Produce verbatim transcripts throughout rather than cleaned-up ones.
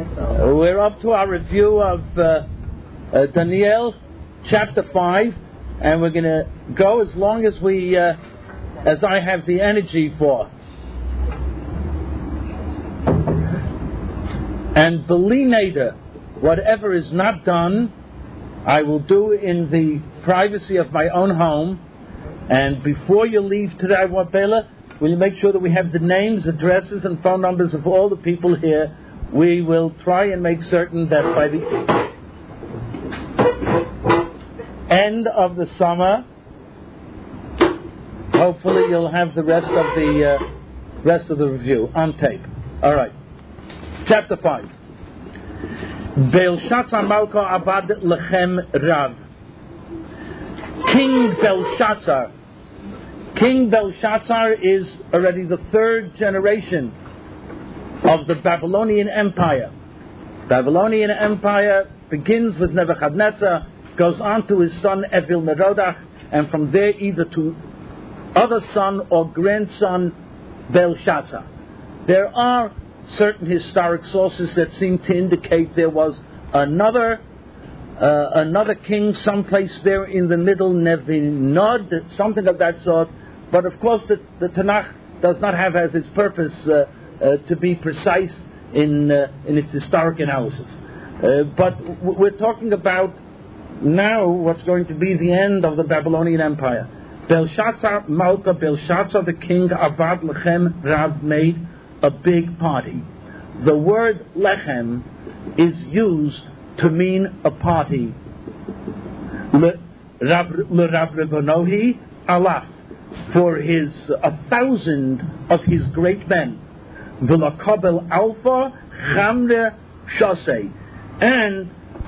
Uh, we're up to our review of uh, uh, Daniel chapter five, and we're going to go as long as we, uh, as I have the energy for. And Belineda, whatever is not done, I will do in the privacy of my own home. And before you leave today, Bela, will you make sure that we have the names, addresses, and phone numbers of all the people here? We will try and make certain that by the end of the summer, hopefully you'll have the rest of the uh, rest of the review on tape. All right, chapter five. Belshazzar Malka Abad Lechem Rav. King Belshazzar. King Belshazzar is already the third generation of the Babylonian Empire. Babylonian Empire begins with Nebuchadnezzar, goes on to his son Evil Merodach, and from there either to other son or grandson Belshazzar. There are certain historic sources that seem to indicate there was another uh, another king someplace there in the middle, Nevinod, something of that sort. But of course the, the Tanakh does not have as its purpose uh, uh, to be precise in uh, in its historic analysis. Uh, but w- we're talking about now what's going to be the end of the Babylonian Empire. Belshazzar Malka, Belshazzar the king, Avad Lechem Rav, made a big party. The word Lechem is used to mean a party. Le Rav Revonohi Alaf, for his a thousand of his great men. V'lakabel Alpha Chamre Shasei, and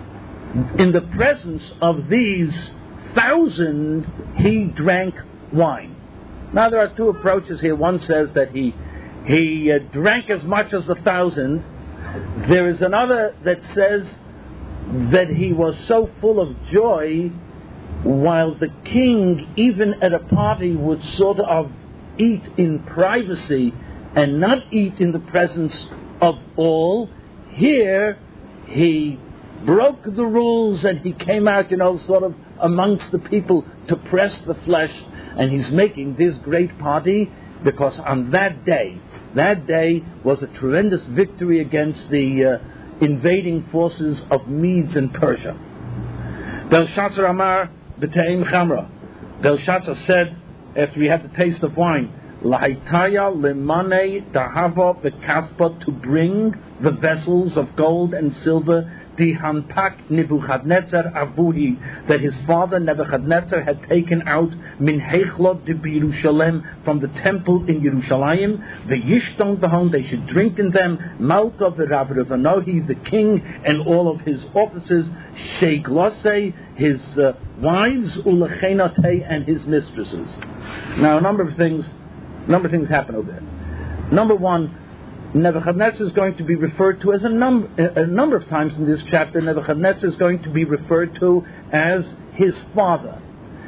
in the presence of these thousand he drank wine. Now there are two approaches here. One says that he he uh, drank as much as the thousand. There is another that says that he was so full of joy, while the king, even at a party, would sort of eat in privacy and not eat in the presence of all. Here, he broke the rules and he came out, you know, sort of amongst the people to press the flesh, and he's making this great party because on that day, that day was a tremendous victory against the uh, invading forces of Medes and Persia. Belshazzar Amar B'Teim Chamra. Belshazzar said, after he had the taste of wine, Lahaitaya lemane dahava v'kaspa, to bring the vessels of gold and silver, dihanpak Nebuchadnezzar avuhi, that his father Nebuchadnezzar had taken out min heichlot de Yerushalem, from the temple in Yerushalayim, the yishton behon, they should drink in them, Malka v'Rav Revanohi, the king and all of his officers, sheiglose, his uh, wives, ulachenate, and his mistresses. Now a number of things A number of things happen over there. Number one, Nebuchadnezzar is going to be referred to as a number a number of times in this chapter. Nebuchadnezzar is going to be referred to as his father.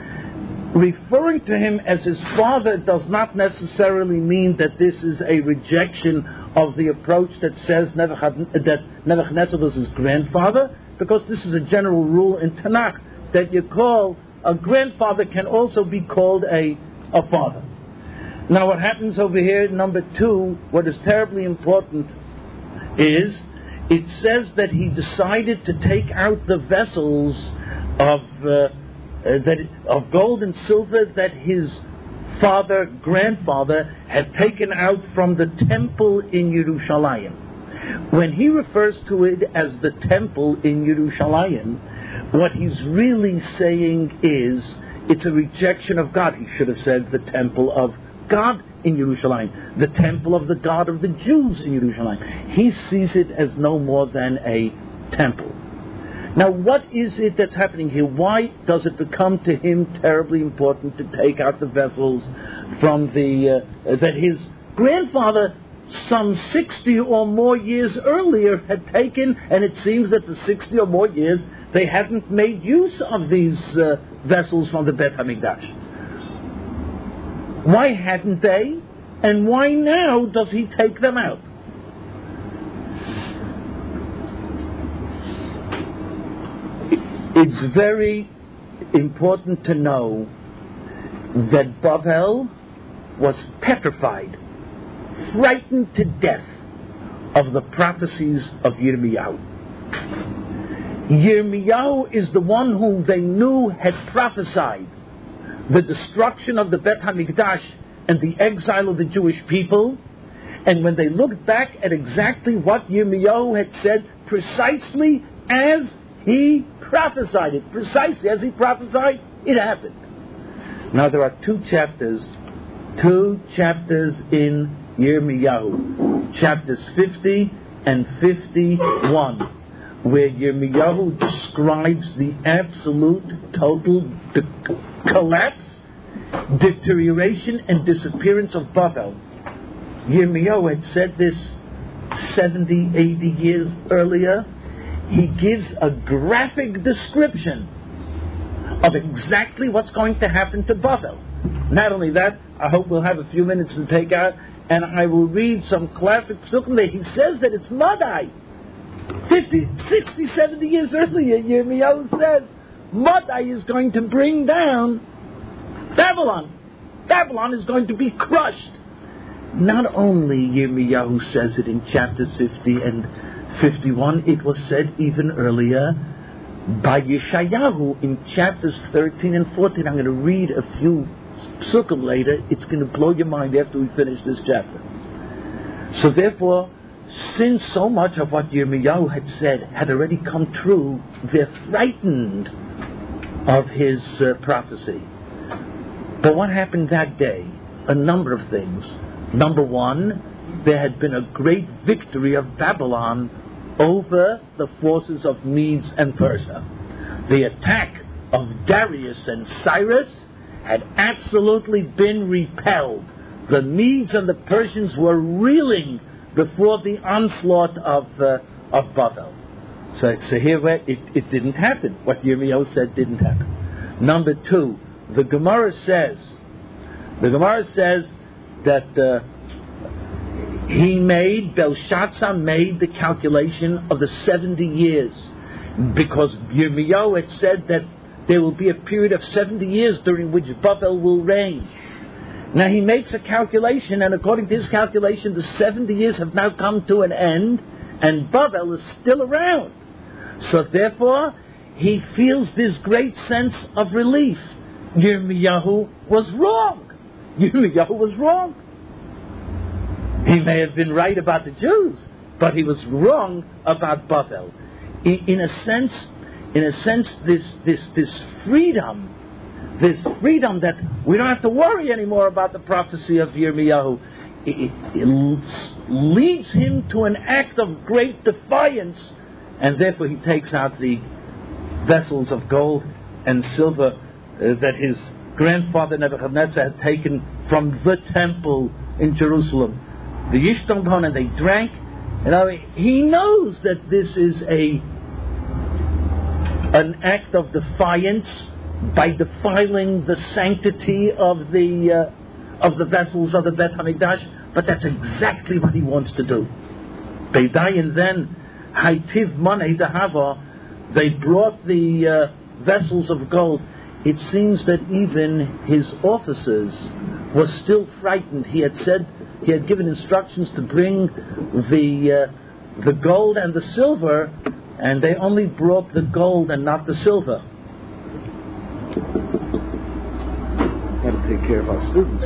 Referring to him as his father does not necessarily mean that this is a rejection of the approach that says Nebuchadnezzar, that Nebuchadnezzar was his grandfather, because this is a general rule in Tanakh that you call a grandfather can also be called a a father. Now what happens over here, number two, what is terribly important is, it says that he decided to take out the vessels of uh, uh, that of gold and silver that his father, grandfather, had taken out from the temple in Yerushalayim. When he refers to it as the temple in Yerushalayim, what he's really saying is, it's a rejection of God. He should have said the temple of God in Yerushalayim, the temple of the God of the Jews in Yerushalayim. He sees it as no more than a temple. Now, what is it that's happening here? Why does it become to him terribly important to take out the vessels from the uh, that his grandfather, some sixty or more years earlier, had taken? And it seems that the sixty or more years they hadn't made use of these uh, vessels from the Beit HaMikdash. Why hadn't they? And why now does he take them out? It's very important to know that Bavel was petrified, frightened to death of the prophecies of Yirmiyahu. Yirmiyahu is the one whom they knew had prophesied the destruction of the Bet HaMikdash and the exile of the Jewish people. And when they looked back at exactly what Yirmiyahu had said, precisely as he prophesied it, precisely as he prophesied, it happened. Now there are two chapters, two chapters in Yirmiyahu, chapters fifty and fifty-one, where Yirmiyahu describes the absolute, total de- collapse, deterioration, and disappearance of Bavel. Yirmiyahu had said this seventy, eighty years earlier. He gives a graphic description of exactly what's going to happen to Bavel. Not only that, I hope we'll have a few minutes to take out, and I will read some classic psukim there. He says that it's Madai. fifty, sixty, seventy years earlier, Yirmiyahu says, Madai is going to bring down Babylon. Babylon is going to be crushed. Not only Yirmiyahu says it in chapters fifty and fifty-one, it was said even earlier by Yeshayahu in chapters thirteen and fourteen. I'm going to read a few psukim later. It's going to blow your mind after we finish this chapter. So therefore, since so much of what Yirmiyahu had said had already come true, they're frightened of his uh, prophecy. But what happened that day? A number of things. Number one, there had been a great victory of Babylon over the forces of Medes and Persia. The attack of Darius and Cyrus had absolutely been repelled. The Medes and the Persians were reeling before the onslaught of uh, of Bavel. So, so here it, it didn't happen. What Yirmiyahu said didn't happen. Number two, the Gemara says, the Gemara says that uh, he made, Belshazzar made the calculation of the seventy years, because Yirmiyahu had said that there will be a period of seventy years during which Bavel will reign. Now he makes a calculation, and according to his calculation, the seventy years have now come to an end, and Bavel is still around. So therefore, he feels this great sense of relief. Yirmiyahu was wrong. Yirmiyahu was wrong. He may have been right about the Jews, but he was wrong about Bavel. In, in a sense, in a sense, this this this freedom. This freedom that we don't have to worry anymore about the prophecy of Yirmiyahu, it, it leads him to an act of great defiance, and therefore he takes out the vessels of gold and silver uh, that his grandfather Nebuchadnezzar had taken from the temple in Jerusalem. The Yishton and they drank. You know, he knows that this is a an act of defiance by defiling the sanctity of the uh, of the vessels of the Bet HaMikdash, but that's exactly what he wants to do. Beidayin then, Haitiv Monei Dahava, they brought the uh, vessels of gold. It seems that even his officers were still frightened. He had said, he had given instructions to bring the uh, the gold and the silver, and they only brought the gold and not the silver. Got to take care of our students.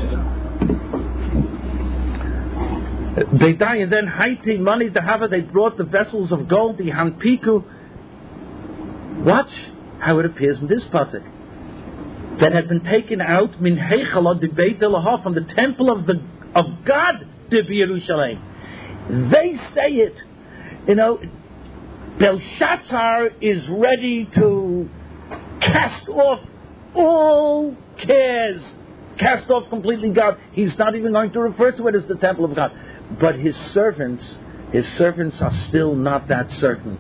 They die, and then Haiti money to have it. They brought the vessels of gold, the Hanpiku. Watch how it appears in this pasuk. That had been taken out min heichal de Beit Elohah, from the temple of the of God to Yerushalayim. They say it. You know, Belshazzar is ready to cast off all cares, cast off completely God. He's not even going to refer to it as the temple of God. But his servants, his servants are still not that certain.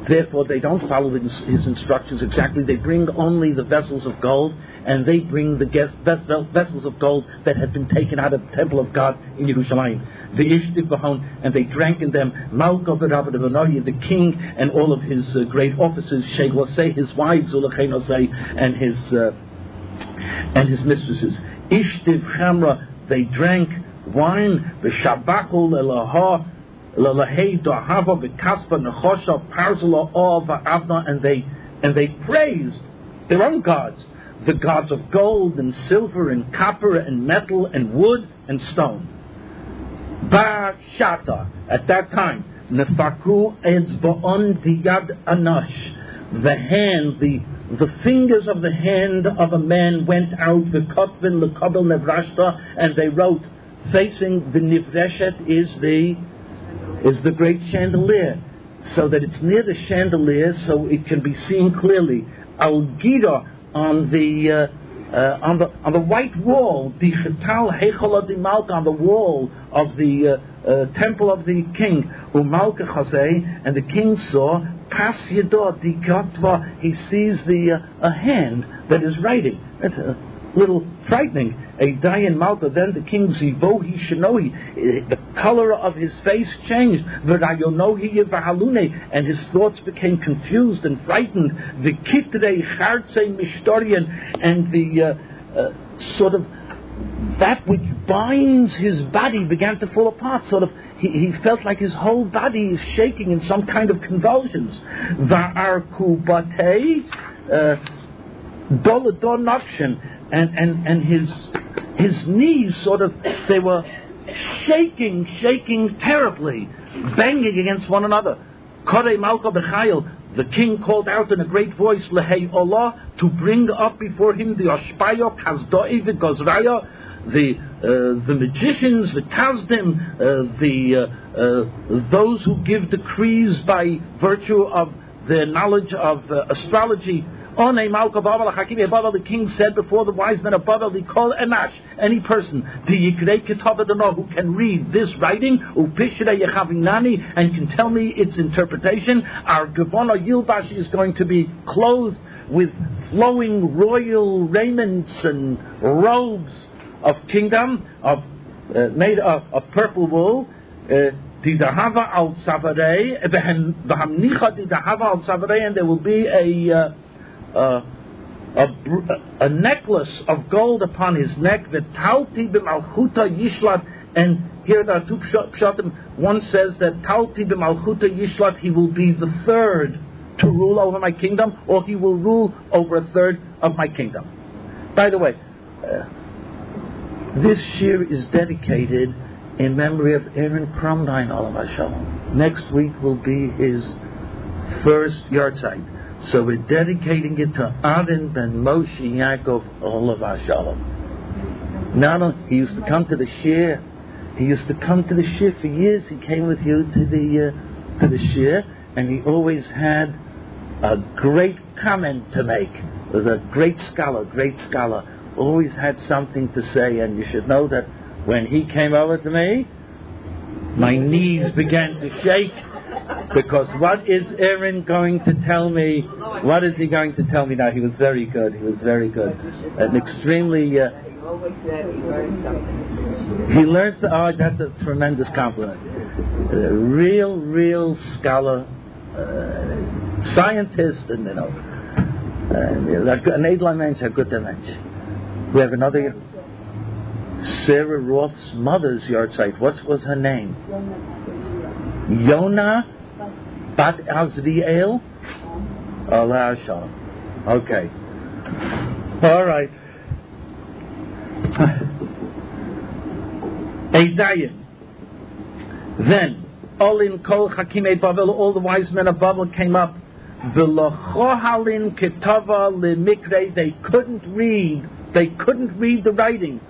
therefore they don't follow his, his instructions exactly. They bring only the vessels of gold, and they bring the guest, vessels of gold that had been taken out of the temple of God in Yerushalayim. The Ishtiv Bahon, and they drank in them Malka B'Rabba the king and all of his uh, great officers, Sheglosei, his wives, Ulacheinosei, and his uh, and his mistresses. Ishtiv Chamra, they drank wine, V'Shabachul Elahah, Lalahei Dohava V'Kaspa Nechosha Parzala Or Va'avna, and they and they praised their own gods, the gods of gold and silver and copper and metal and wood and stone. Ba Shata, at that time, Nefaku Etzba'on Diyad Anash, the hand, the the fingers of the hand of a man went out, V'Kotvin L'Kabel Nevrashta, and they wrote, facing the Nivreshet is the is the great chandelier, so that it's near the chandelier, so it can be seen clearly. Al Gida, on the uh, uh, on the on the white wall, the Chetal Heichal di Malka, on the wall of the uh, uh, temple of the king, Umalka Chazei, and the king saw Pas Yadot di Kotva. He sees the uh, a hand that is writing. That's a little frightening. A Dayan Malka, then the king Zivohi Shanohi, the color of his face changed, V'rayonohi Yevahalune, and his thoughts became confused and frightened. The Kitrei Chartze Mishtorian, and the uh, uh, sort of that which binds his body began to fall apart. Sort of, he, he felt like his whole body is shaking in some kind of convulsions. Va'arkubatei Doladon Nakshin, and and and his his knees sort of, they were shaking, shaking terribly, banging against one another. Korei Malka B'Chayil, the king called out in a great voice, Lehei Allah, to bring up before him the Oshpayo, Kazdoi, the Gozraya, the uh, the magicians, the Kazdim, uh, the uh, uh, those who give decrees by virtue of their knowledge of uh, astrology. The king said before the wise men of Babel, they call Emash, any person, who can read this writing, and can tell me its interpretation. Our Gavona Yilbash is going to be clothed with flowing royal raiments and robes of kingdom, of uh, made of, of purple wool. Uh, and there will be a uh, Uh, a, a necklace of gold upon his neck, Talti b'malchuta yishlat, and here there are two pshatim. One says that Talti b'malchuta yishlat, he will be the third to rule over my kingdom, or he will rule over a third of my kingdom. By the way, uh, this shir is dedicated in memory of Aaron Krumbein, Olav Hashalom. Next week will be his first yahrzeit. So we're dedicating it to Aaron ben Moshe Yaakov Olav Hashalom. Now, he used to come to the shir. He used to come to the shir for years. He came with you to the uh, to the shir, and he always had a great comment to make. He was a great scholar, great scholar. Always had something to say, and you should know that when he came over to me, my knees began to shake. Because what is Aaron going to tell me? What is he going to tell me now? He was very good. He was very good. An extremely. Uh, he learns. The, oh, that's a tremendous compliment. A real, real scholar, uh, scientist, and you know, uh, an edler mensch, a good mensch. We have another. Sarah Roth's mother's yahrzeit. What was her name? Yonah Bat Azriel? Allah Shalom. Okay. All right. Eidayim. Then, all in Kol Hakimei Babel, all the wise men of Babel came up. V'lochohalin ketava lemikre. They couldn't read. They couldn't read the writing.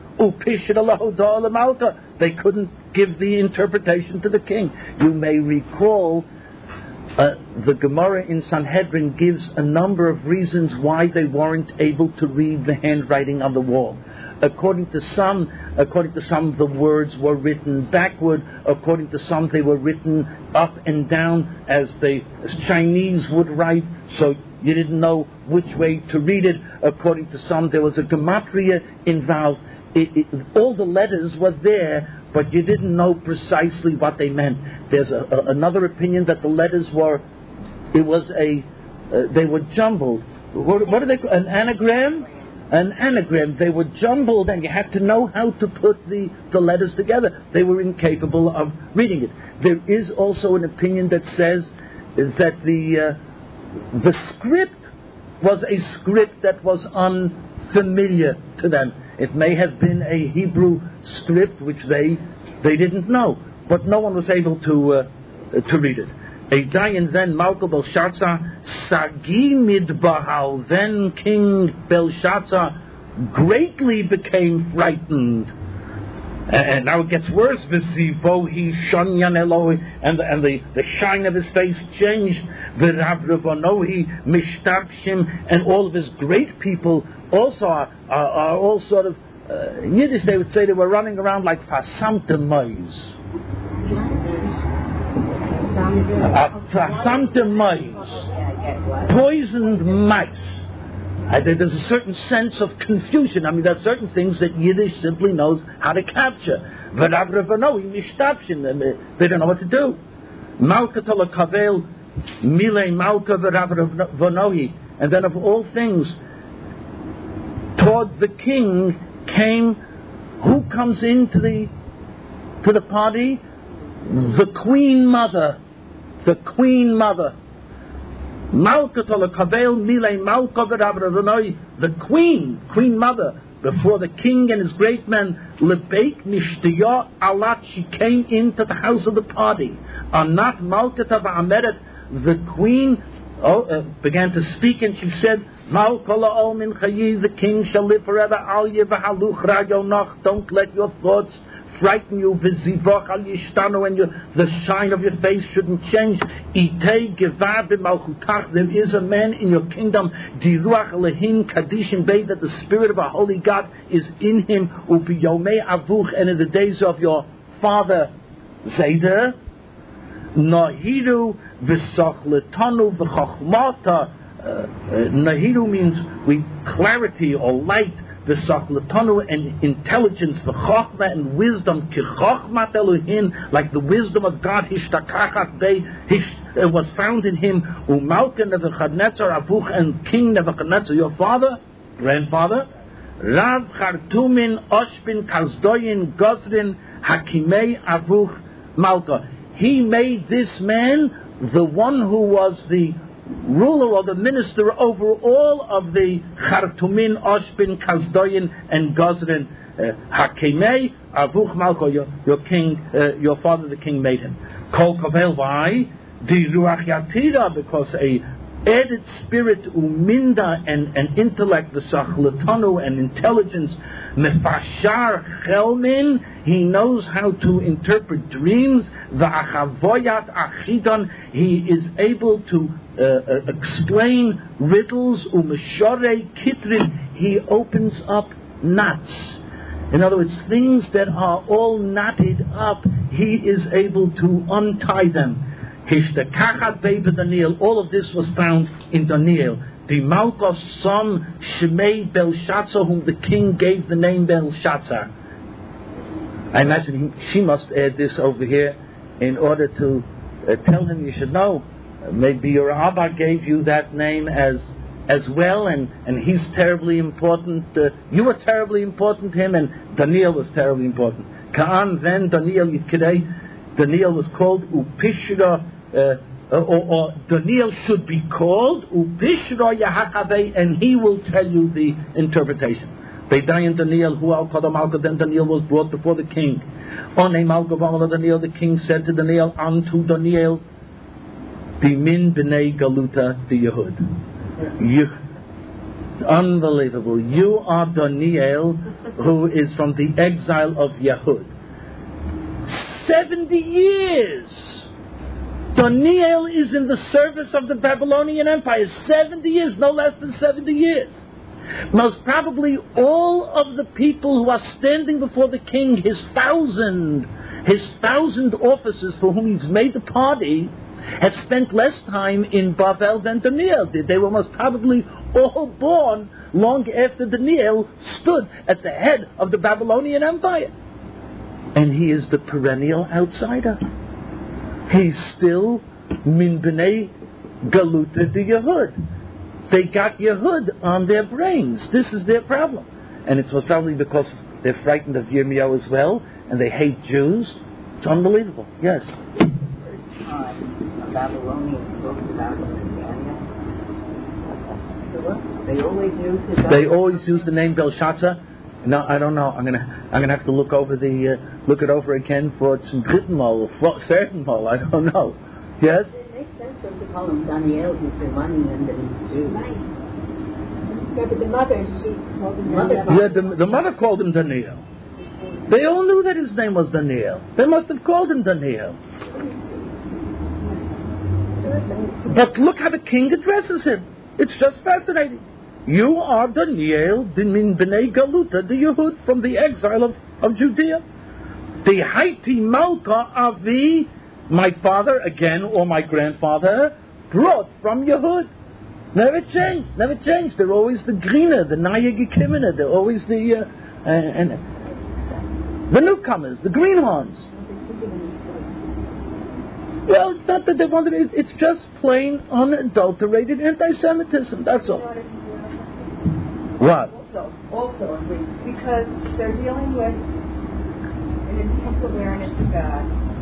They couldn't give the interpretation to the king. You may recall uh, the Gemara in Sanhedrin gives a number of reasons why they weren't able to read the handwriting on the wall. According to some, according to some, the words were written backward. According to some, they were written up and down as the as Chinese would write. So you didn't know which way to read it. According to some, there was a gematria involved. It, it, all the letters were there, but you didn't know precisely what they meant. There's a, a, another opinion that the letters were, it was a, uh, they were jumbled. What, what are they called? An anagram? An anagram. They were jumbled, and you had to know how to put the, the letters together. They were incapable of reading it. There is also an opinion that says is that the uh, the script was a script that was unfamiliar to them. It may have been a Hebrew script which they they didn't know, but no one was able to uh, to read it. A Dayan then Malka Belshazzar Sagi Midbahal, then King Belshazzar greatly became frightened. And now it gets worse. V'zivohi shonyan Eloi, and the, and the, the shine of his face changed. V'ravravonohi mishtabshim, and all of his great people also are, are, are all sort of uh, in Yiddish they would say they were running around like fasamte mois. Fasamte mois, poisoned mice. Uh, there's a certain sense of confusion. I mean, there are certain things that Yiddish simply knows how to capture. They don't know what to do. Malka Tolakavel, Mile Malka V'Ravavonohi. And then of all things, toward the king came, who comes into the to the party? The Queen Mother. The Queen Mother. Malka Tolakavel, Mile Malka V'Ravavonohi. The Queen, Queen Mother, before the king and his great men, Lebeit Nishtiyah Alat, she came into the house of the party. Anat Malka Tava'ameret, the queen oh, uh, began to speak, and she said, Malka La'ol Min Chayi, the king shall live forever. Al Yevahaluch Rayonach, don't let your thoughts frighten you. V'zivoch al yishtanu, and your, the shine of your face shouldn't change. Itei gevar b'malchutach, there is a man in your kingdom, diruach lehin kadishim bei, that the spirit of our holy God is in him. Ubiyomei avuch, and in the days of your father Zeder, nahiru v'sochletanu v'chochmata. Nahiru means we clarity or light. The V'sachlatanu, and intelligence, the Chochmah and wisdom, Kichochmat Elohim, like the wisdom of God, Hishtakachat Bey, hish, was found in him. Umalka Nebuchadnezzar Avuch, and King Nebuchadnezzar, your father, grandfather, Rav Chartumin Oshbin Kazdoyin Gozrin Hakimei Avuch Malka. He made this man the one who was the ruler or the minister over all of the Chartumin, Oshbin, Kazdoyin, and Gozrin. Hakimei Avuch Malka, your, your king, uh, your father, the king, made him. Kol Kovel, why? Di Ruach Yatira, because a added spirit, uminda, and, and intellect, the sachlatanu, and intelligence, mefashar chelmin, he knows how to interpret dreams, the achavoyat achidon, he is able to uh, uh, explain riddles, umeshore kitrin, he opens up knots. In other words, things that are all knotted up, he is able to untie them. Hishtakachat Beba Daniel, all of this was found in Daniel. The Malkos son Shemei Belshazzar, whom the king gave the name Belshazzar. I imagine he, she must add this over here in order to uh, tell him, you should know, uh, maybe your Abba gave you that name as as well, and, and he's terribly important. Uh, you were terribly important to him, and Daniel was terribly important. Ka'an then Daniel Yikidei, Daniel was called Upishra. Uh, or, or Daniel should be called Upishra Yahakaveh, and he will tell you the interpretation. They die in Daniel, who al Kadam al then Daniel was brought before the king. On a Malgavala Daniel, the king said to Daniel, unto Daniel, Bimin B'nei Galuta the Yehud. You, unbelievable. You are Daniel, who is from the exile of Yehud. Seventy years. Daniel is in the service of the Babylonian Empire. seventy years, no less than seventy years. Most probably all of the people who are standing before the king, his thousand, his thousand officers for whom he's made the party, have spent less time in Bavel than Daniel did. They were most probably all born long after Daniel stood at the head of the Babylonian Empire. And he is the perennial outsider. He's still min b'nei galuta de Yehud. They got Yehud on their brains. This is their problem. And it's most probably because they're frightened of Yirmiyahu as well, and they hate Jews. It's unbelievable. Yes? First time a Babylonian spoke about Daniel. They always use his They always use the name Belshazzar. No, I don't know. I'm gonna I'm gonna have to look over the uh, look it over again for some dritten Mal or certain Mal. I don't know. Yes? It makes sense for them to call him Daniel. He's their money and he's Jew. Right. Yeah, but the mother, she called him Mother Daniel. Yeah, the, the mother called him Daniel. They all knew that his name was Daniel. They must have called him Daniel. But look how the king addresses him. It's just fascinating. You are Daniel, min b'nei galuta, the Yehud, from the exile of, of Judea. The Haiti Malka Avi, my father, again, or my grandfather, brought from Yehud. Never changed, never changed. They're always the greener, the Naya Gekimina. They're always the, uh, uh, and the newcomers, the greenhorns. Well, it's not that they wanted it, it's just plain unadulterated anti-Semitism, that's all. What? Also, also, because they're dealing with an intense awareness of God.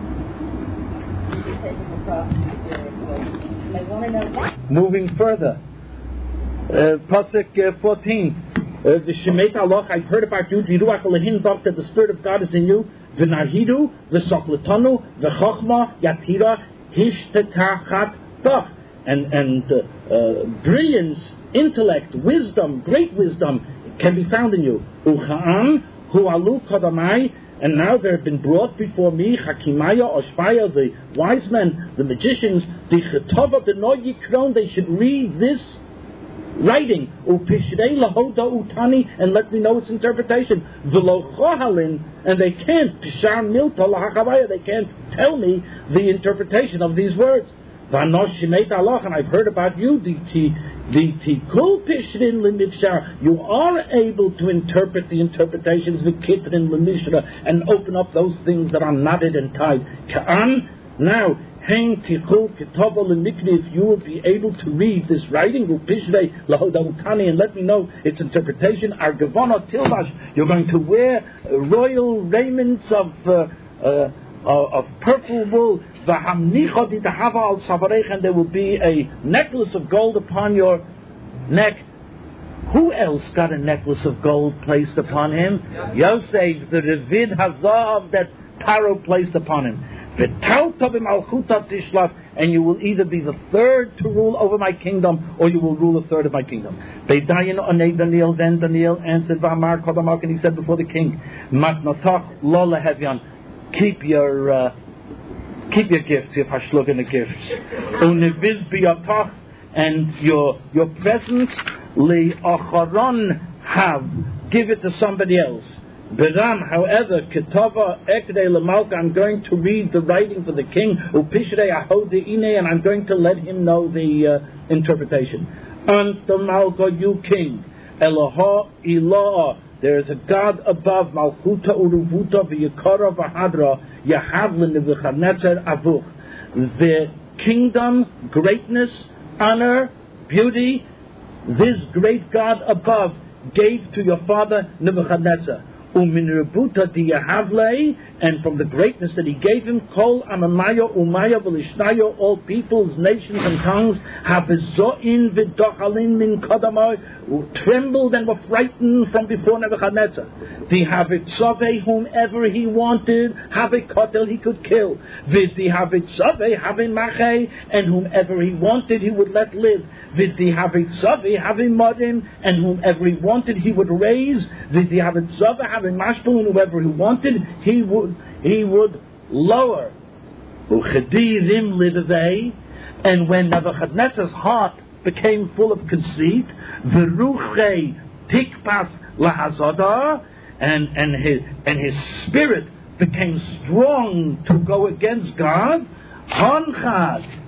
They want to know what. Moving further, uh, Pasuk uh, fourteen. The Shemet Allah, I've heard about you. Viruach Elohim, that the Spirit of God is in you. V'nahidu, v'sokletanu, v'chochma, yatira, hishtekachat tach. And and uh, uh, brilliance, intellect, wisdom, great wisdom can be found in you. Ucha'an, hu'alu kodamai, and now they have been brought before me, Hakimaya, Oshpaya, the wise men, the magicians, the Chetova, the Noyikron, they should read this writing, Upishrei lahoda utani, and let me know its interpretation. V'lo and they can't, Pishar milta lahachavaya, they can't tell me the interpretation of these words. V'anosh shemet Allah, and I've heard about you, the tikul pishrin l'mifshar, you are able to interpret the interpretations v'kitrin l'mishra, and open up those things that are knotted and tied. Ka'an, now, Hein tikul kitava l'mikni, if you will be able to read this writing, u'pishrei lahodautani, and let me know its interpretation. Argavana tilbash, you're going to wear royal raiments of uh, uh, of purple wool. And there will be a necklace of gold upon your neck. Who else got a necklace of gold placed upon him? Yosef, the Revid Hazav that Paro placed upon him. And you will either be the third to rule over my kingdom, or you will rule a third of my kingdom. Then Daniel answered, and he said before the king, keep your uh, keep your gifts, your pashlug and the gifts. And your your presents li acharon have, give it to somebody else. Beram, however, ketava ekdei lemalka, I'm going to read the writing for the king. Upishrei ahodi ine, and I'm going to let him know the uh, interpretation. Anta malka, you king, Eloha ilah. There is a God above, Malchuta Uruvuta V'Yikara V'Hadra Yahavlin Nebuchadnezzar Avuch. The kingdom, greatness, honor, beauty, this great God above gave to your father Nebuchadnezzar. Umin Rebuta Diyahavlei, and from the greatness that he gave him, Kol Amamaya Umaya V'Lishnaya, all peoples, nations, and tongues, Habezoin V'Dochalin Min Kodamai, who trembled and were frightened from before Nebuchadnezzar. The Havitzave, whomever he wanted, Havikotel he could kill. V'Di Havitzave, Havimache, and whomever he wanted he would let live. V'Di Havitzave, Havimadim, and whomever he wanted he would raise. V'Di Havitzave, Havimashpul, and whoever he wanted he would he would lower. And when Nebuchadnezzar's heart became full of conceit, Veruche tikpas lahazodah, and and his and his spirit became strong to go against God. Honchad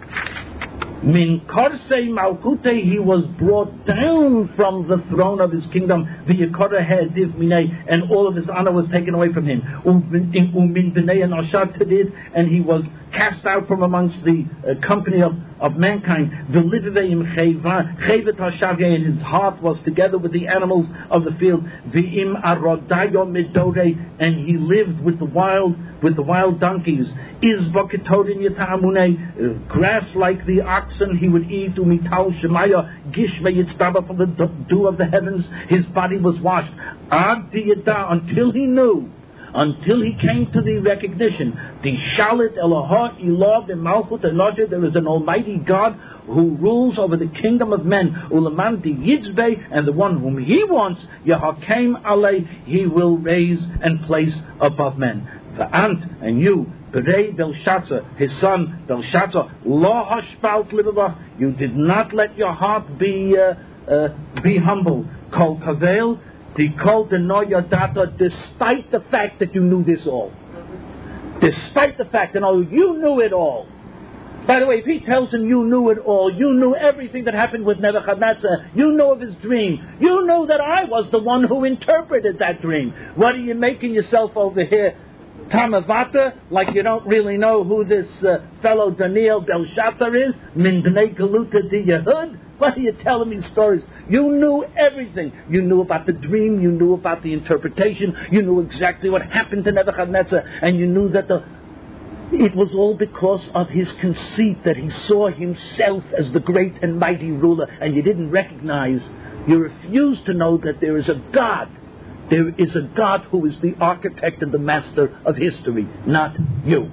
min korsei malkute, he was brought down from the throne of his kingdom. V'yikora ha'ediv minei, and all of his honor was taken away from him. Umin b'nei anoshad tadid, and he was cast out from amongst the uh, company of, of mankind. V'livveim chevet hashavye, and his heart was together with the animals of the field. V'im arodayo midore, and he lived with the wild with the wild donkeys. Is baketodin yatamunei, grass like the oxen he would eat. Umital shemaya gishme yitztaba, from the dew of the heavens his body was washed. Ad diyada, until he knew, until he came to the recognition, the shalit Elohah Ilah b'malchut Elohah, there is an Almighty God who rules over the kingdom of men. Ulaman di yitzbei, and the one whom he wants, Yehakem alei, he will raise and place above men. The ant, and you, Berei Belshazzar, his son Belshazzar, lo hashpalt libavah, you did not let your heart be uh, uh, be humble. Kol kavel, dikol denoya data, despite the fact that you knew this all. Despite the fact that oh, you knew it all. By the way, if he tells him you knew it all, you knew everything that happened with Nebuchadnezzar, you know of his dream, you know that I was the one who interpreted that dream. What are you making yourself over here Tamavata, like you don't really know who this uh, fellow Daniel Belshazzar is? Min b'nei galuta di Yehud? What are you telling me stories? You knew everything. You knew about the dream, you knew about the interpretation, you knew exactly what happened to Nebuchadnezzar, and you knew that the it was all because of his conceit, that he saw himself as the great and mighty ruler, and you didn't recognize, you refused to know that there is a God. There is a God who is the architect and the master of history, not you.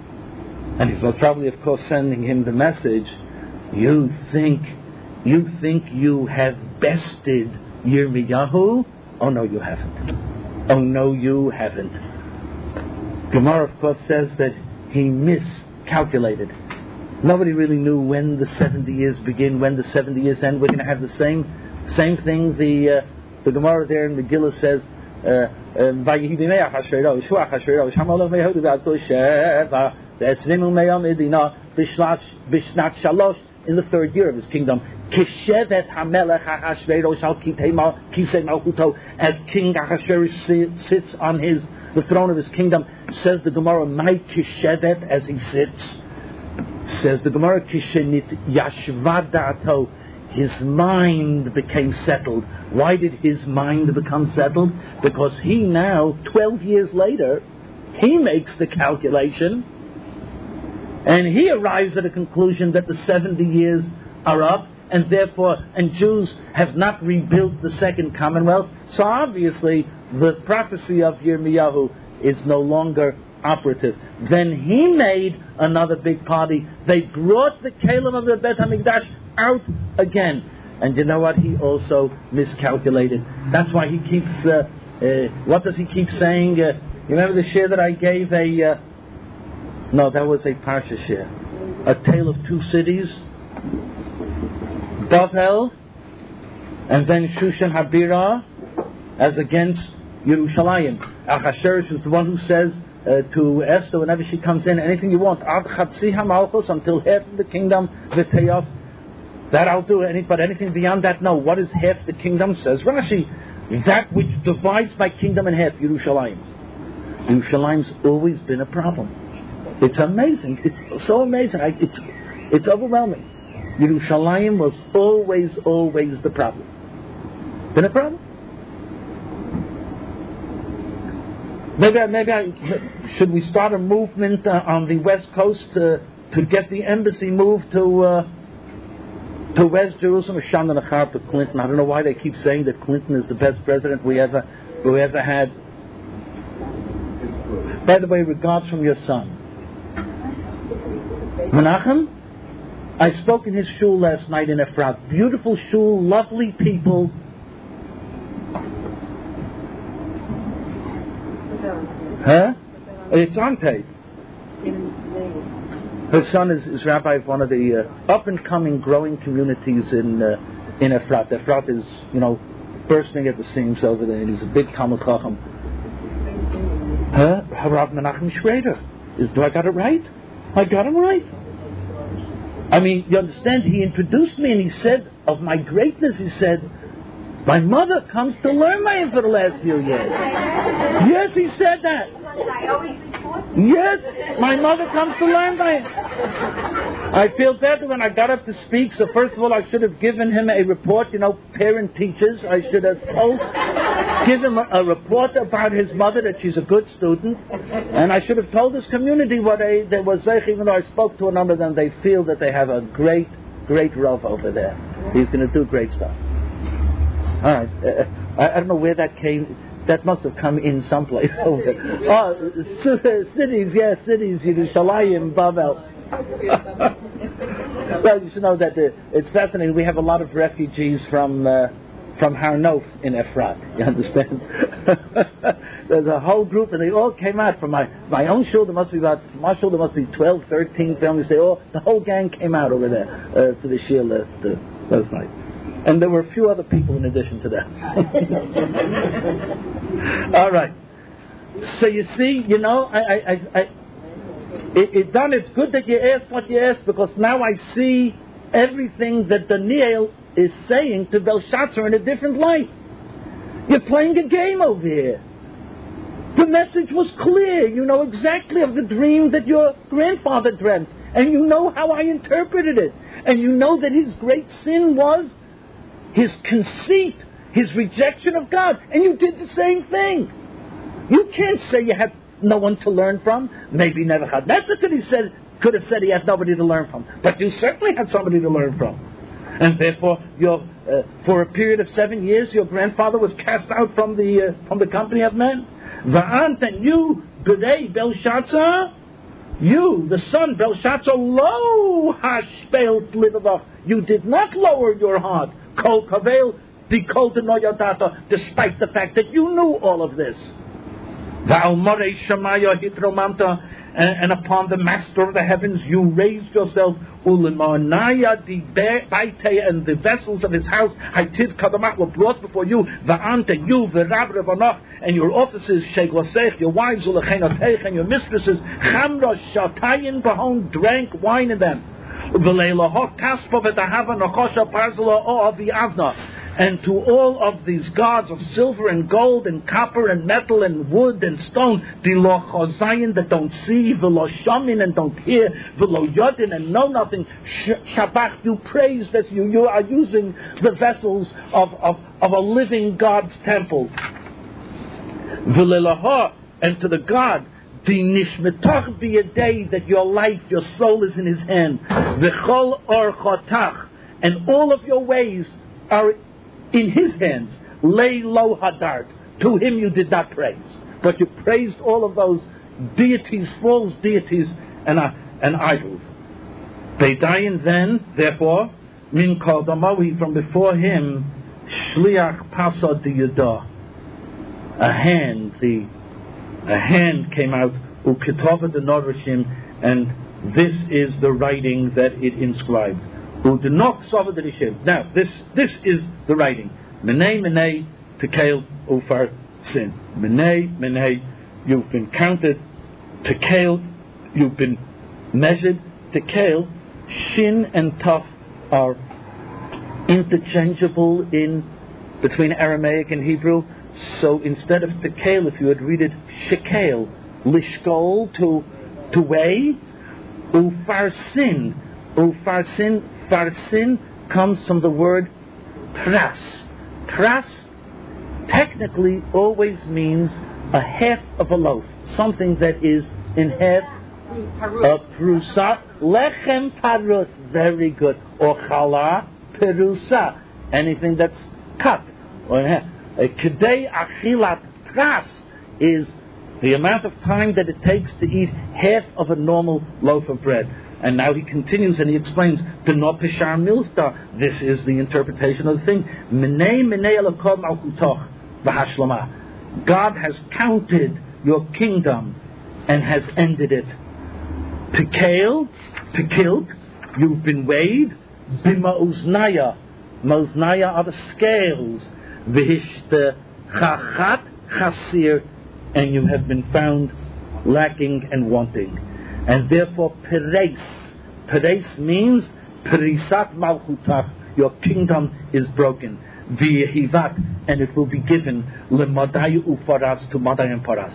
And he's most probably, of course, sending him the message, you think, you think you have bested Yirmiyahu? Oh no, you haven't. Oh no, you haven't. Gemara, of course, says that he miscalculated. Nobody really knew when the seventy years begin, when the seventy years end. We're going to have the same same thing. The uh, the Gemara there in Megillah says, in the third year of his kingdom, as King Ahasuerus sits on his the throne of his kingdom, says the Gemara, my kishevet, as he sits, says the Gemara, kishenit yashva da'ato, his mind became settled. Why did his mind become settled? Because he now, twelve years later, he makes the calculation, and he arrives at a conclusion that the seventy years are up, and therefore, and Jews have not rebuilt the second Commonwealth. So obviously, the prophecy of Yirmiyahu is no longer operative. Then he made another big party. They brought the Kalim of the Beit HaMikdash out again. And you know what? He also miscalculated. That's why he keeps, uh, uh, what does he keep saying? Uh, you remember the share that I gave a, uh, no, that was a Parsha share. A tale of two cities. Bavel, and then Shushan Habira, as against Yerushalayim. Ahasuerus is the one who says uh, to Esther whenever she comes in, anything you want, Ad Chatzi HaMalchus, until half of the kingdom, V'Teyos, that I'll do. Any, but anything beyond that, no. What is half the kingdom? Says Rashi, that which divides my kingdom in half, Yerushalayim. Yerushalayim's always been a problem. It's amazing. It's so amazing. I, it's it's overwhelming. Yerushalayim was always, always the problem. Been a problem? Maybe, I, maybe I, should we start a movement uh, on the West Coast to to get the embassy moved to uh, to West Jerusalem? Shannon Achar to Clinton. I don't know why they keep saying that Clinton is the best president we ever we ever had. By the way, regards from your son, Menachem. I spoke in his shul last night in Efrat. Beautiful shul, lovely people. Huh? It's on tape. Her son is, is rabbi of one of the uh, up and coming, growing communities in uh, in Efrat. Efrat is, you know, bursting at the seams over there, and he's a big Talmud Chacham. Huh? Rav Menachem Schrader. Is, do I got it right? I got him right. I mean, you understand, he introduced me and he said, of my greatness, he said, my mother comes to learn my for the last few years. Yes, he said that. Yes, my mother comes to learn by him. I feel better when I got up to speak, so first of all I should have given him a report, you know, parent teachers. I should have told, give him a, a report about his mother, that she's a good student. And I should have told this community what I, there was, even though I spoke to a number of them, they feel that they have a great, great Rav over there. He's going to do great stuff. All right, uh, I, I don't know where that came. That must have come in someplace over there. Oh, cities, yes, cities, Yerushalayim, Babel. Well, you should know that uh, it's fascinating. We have a lot of refugees from uh, from Har Nof in Efrat. You understand? There's a whole group, and they all came out from my, my own shul. There must be about my shul. There must be twelve, thirteen families. They all, the whole gang came out over there uh, to the shul last uh, last night. And there were a few other people in addition to that. All right. So you see, you know, I, I, I, I it, it done. It's good that you asked what you asked, because now I see everything that Daniel is saying to Belshazzar in a different light. You're playing a game over here. The message was clear. You know exactly of the dream that your grandfather dreamt, and you know how I interpreted it, and you know that his great sin was his conceit, his rejection of God. And you did the same thing. You can't say you had no one to learn from. Maybe Nebuchadnezzar could have said, could have said he had nobody to learn from. But you certainly had somebody to learn from. And therefore, your, uh, for a period of seven years, your grandfather was cast out from the uh, from the company of men. Va'ant, and you, B'nai Belshazzar, you, the son Belshazzar, lo hashpelt livavach. You did not lower your heart. Kol kavel, dikol denoyadata, despite the fact that you knew all of this. Va'almarei shamaya hitromamta, and upon the master of the heavens you raised yourself. Ulemanaya di baite, and the vessels of his house, Haitiv Kadamat, were brought before you. Va'ante, you, v'rab revanach, and your officers, Sheglosech, your wives, Ulechenotech, and your mistresses, Chamra Shatayin Bahon, drank wine in them. V'leilahot Kaspa v'tahava Nachosha Parzala o of the Avna. And to all of these gods of silver and gold and copper and metal and wood and stone, Dilo Chozayin, that don't see, V'lo Shamin, and don't hear, V'lo Yodin, and know nothing, Shabach, you praise that you, you are using the vessels of, of, of a living God's temple. V'leilahot, and to the God, Dinishmetach b'yadei, that your life, your soul is in his hand. V'chol orchotach, and all of your ways are in his hands. Lay lo hadart, to him you did not praise, but you praised all of those deities, false deities, and uh, and idols. Beidayin then, therefore, min kodamawi, from before him, shliach pasad diyadah, a hand, the a hand came out, uketova the norishim, and this is the writing that it inscribed. Now, this this is the writing. Menei, menei, tekel, ufar, sin. Menei, menei, you've been counted. Tekel, you've been measured. Tekel, shin and taf are interchangeable in between Aramaic and Hebrew. So instead of tekel, if you would read it shekel, lishkol, to to weigh, ufar sin, ufar sin. Farsin comes from the word pras. Pras technically always means a half of a loaf, something that is in half. A prusa, lechem parus, very good. Or chala perusa, anything that's cut. Or a kedei achilat pras is the amount of time that it takes to eat half of a normal loaf of bread. And now he continues and he explains, Deno Peshar Milta, this is the interpretation of the thing. Menei menei elokov malchutoch v'hashlamah. God has counted your kingdom and has ended it. Tekel, tekilt, you've been weighed. Bima uznaya. Moznaya are the scales. v'hishte chachat chasir, and you have been found lacking and wanting. And therefore, pereis. Pereis means perisat malchutach. Your kingdom is broken. V'yehivat, and it will be given lemadai ufaras, to Madai and Paras.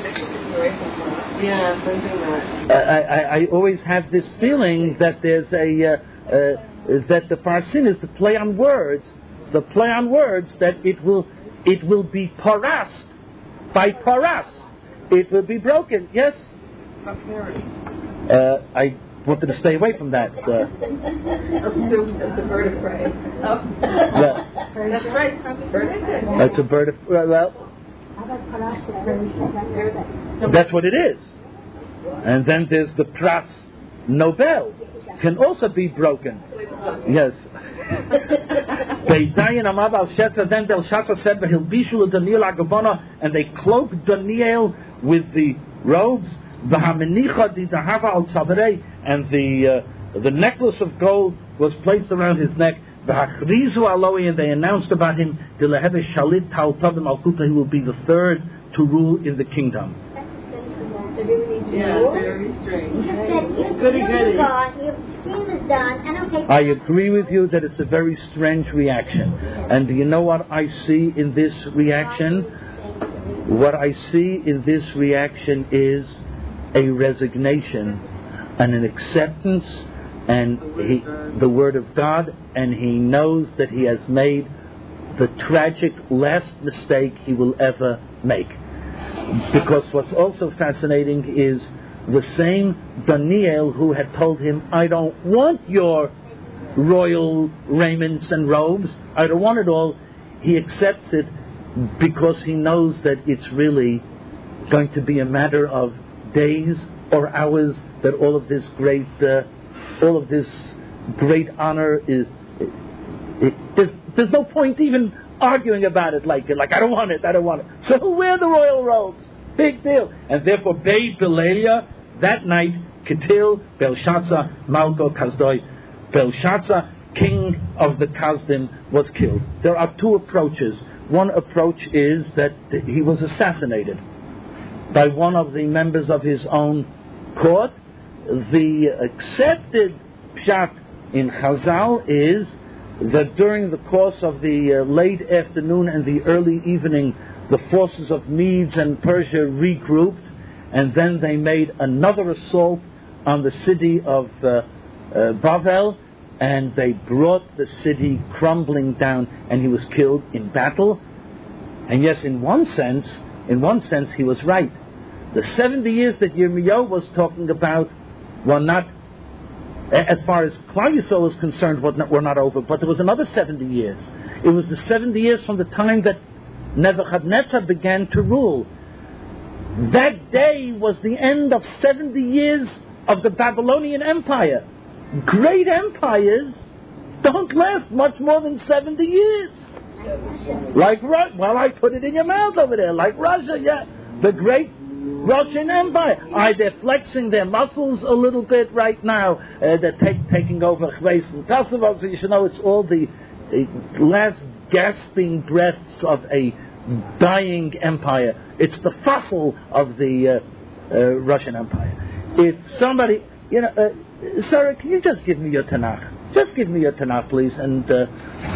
Yeah, something Uh, I, I, I always have this feeling that there's a uh, uh, that the parsin is the play on words, the play on words that it will it will be parast by paras. It will be broken. Yes. Uh, I wanted to stay away from that. Uh, the, the bird of prey. Oh. yeah. That's right. Bird of prey. That's a bird of well. That's what it is. And then there's the Pras Nobel, can also be broken. Yes. Then Belshazzar said, and they cloaked Daniel with the robes, and the uh, the necklace of gold was placed around his neck. And they announced about him, he will be the third to rule in the kingdom. Yeah, very strange. Goody, goody. I agree with you that it's a very strange reaction. And do you know what I see in this reaction? What I see in this reaction is a resignation and an acceptance, and he, the word of God, and he knows that he has made the tragic last mistake he will ever make. Because what's also fascinating is the same Daniel who had told him, I don't want your royal raiments and robes, I don't want it all. He accepts it because he knows that it's really going to be a matter of days or hours that all of this great, uh, all of this great honor is. It, it, there's, there's no point even arguing about it like like I don't want it, I don't want it. So wear the royal robes, big deal. And therefore, Bei Belelia, that night, Ketil Belshazzar Malko Kazdoi, Belshazzar, king of the Kazdim, was killed. There are two approaches. One approach is that he was assassinated by one of the members of his own court. The accepted pshat in Chazal is that during the course of the uh, late afternoon and the early evening, the forces of Medes and Persia regrouped, and then they made another assault on the city of uh, uh, Bavel, and they brought the city crumbling down, and he was killed in battle. And yes, in one sense, in one sense, he was right. The seventy years that Yirmiyahu was talking about were not, as far as Klal Yisrael is concerned, were not over, but there was another seventy years. It was the seventy years from the time that Nebuchadnezzar began to rule. That day was the end of seventy years of the Babylonian Empire. Great empires don't last much more than seventy years. Like, well, I put it in your mouth over there, like Russia, yeah. The great Russian Empire. Are they flexing their muscles a little bit right now? Uh, they're take, taking over Chveis and Kosovo, so you should know it's all the, the last gasping breaths of a dying empire. It's the fossil of the uh, uh, Russian Empire. If somebody, you know, uh, Sarah, can you just give me your Tanakh? Just give me your Tanakh, please, and... Uh,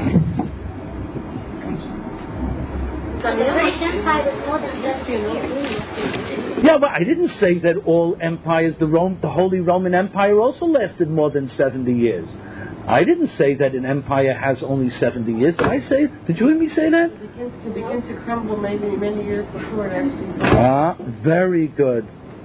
Yeah, but I didn't say that all empires, the Rome, the Holy Roman Empire also lasted more than seventy years. I didn't say that an empire has only seventy years. Did I say? Did you hear me say that? It begins, it begins to crumble maybe many years before it actually. Ah, very good.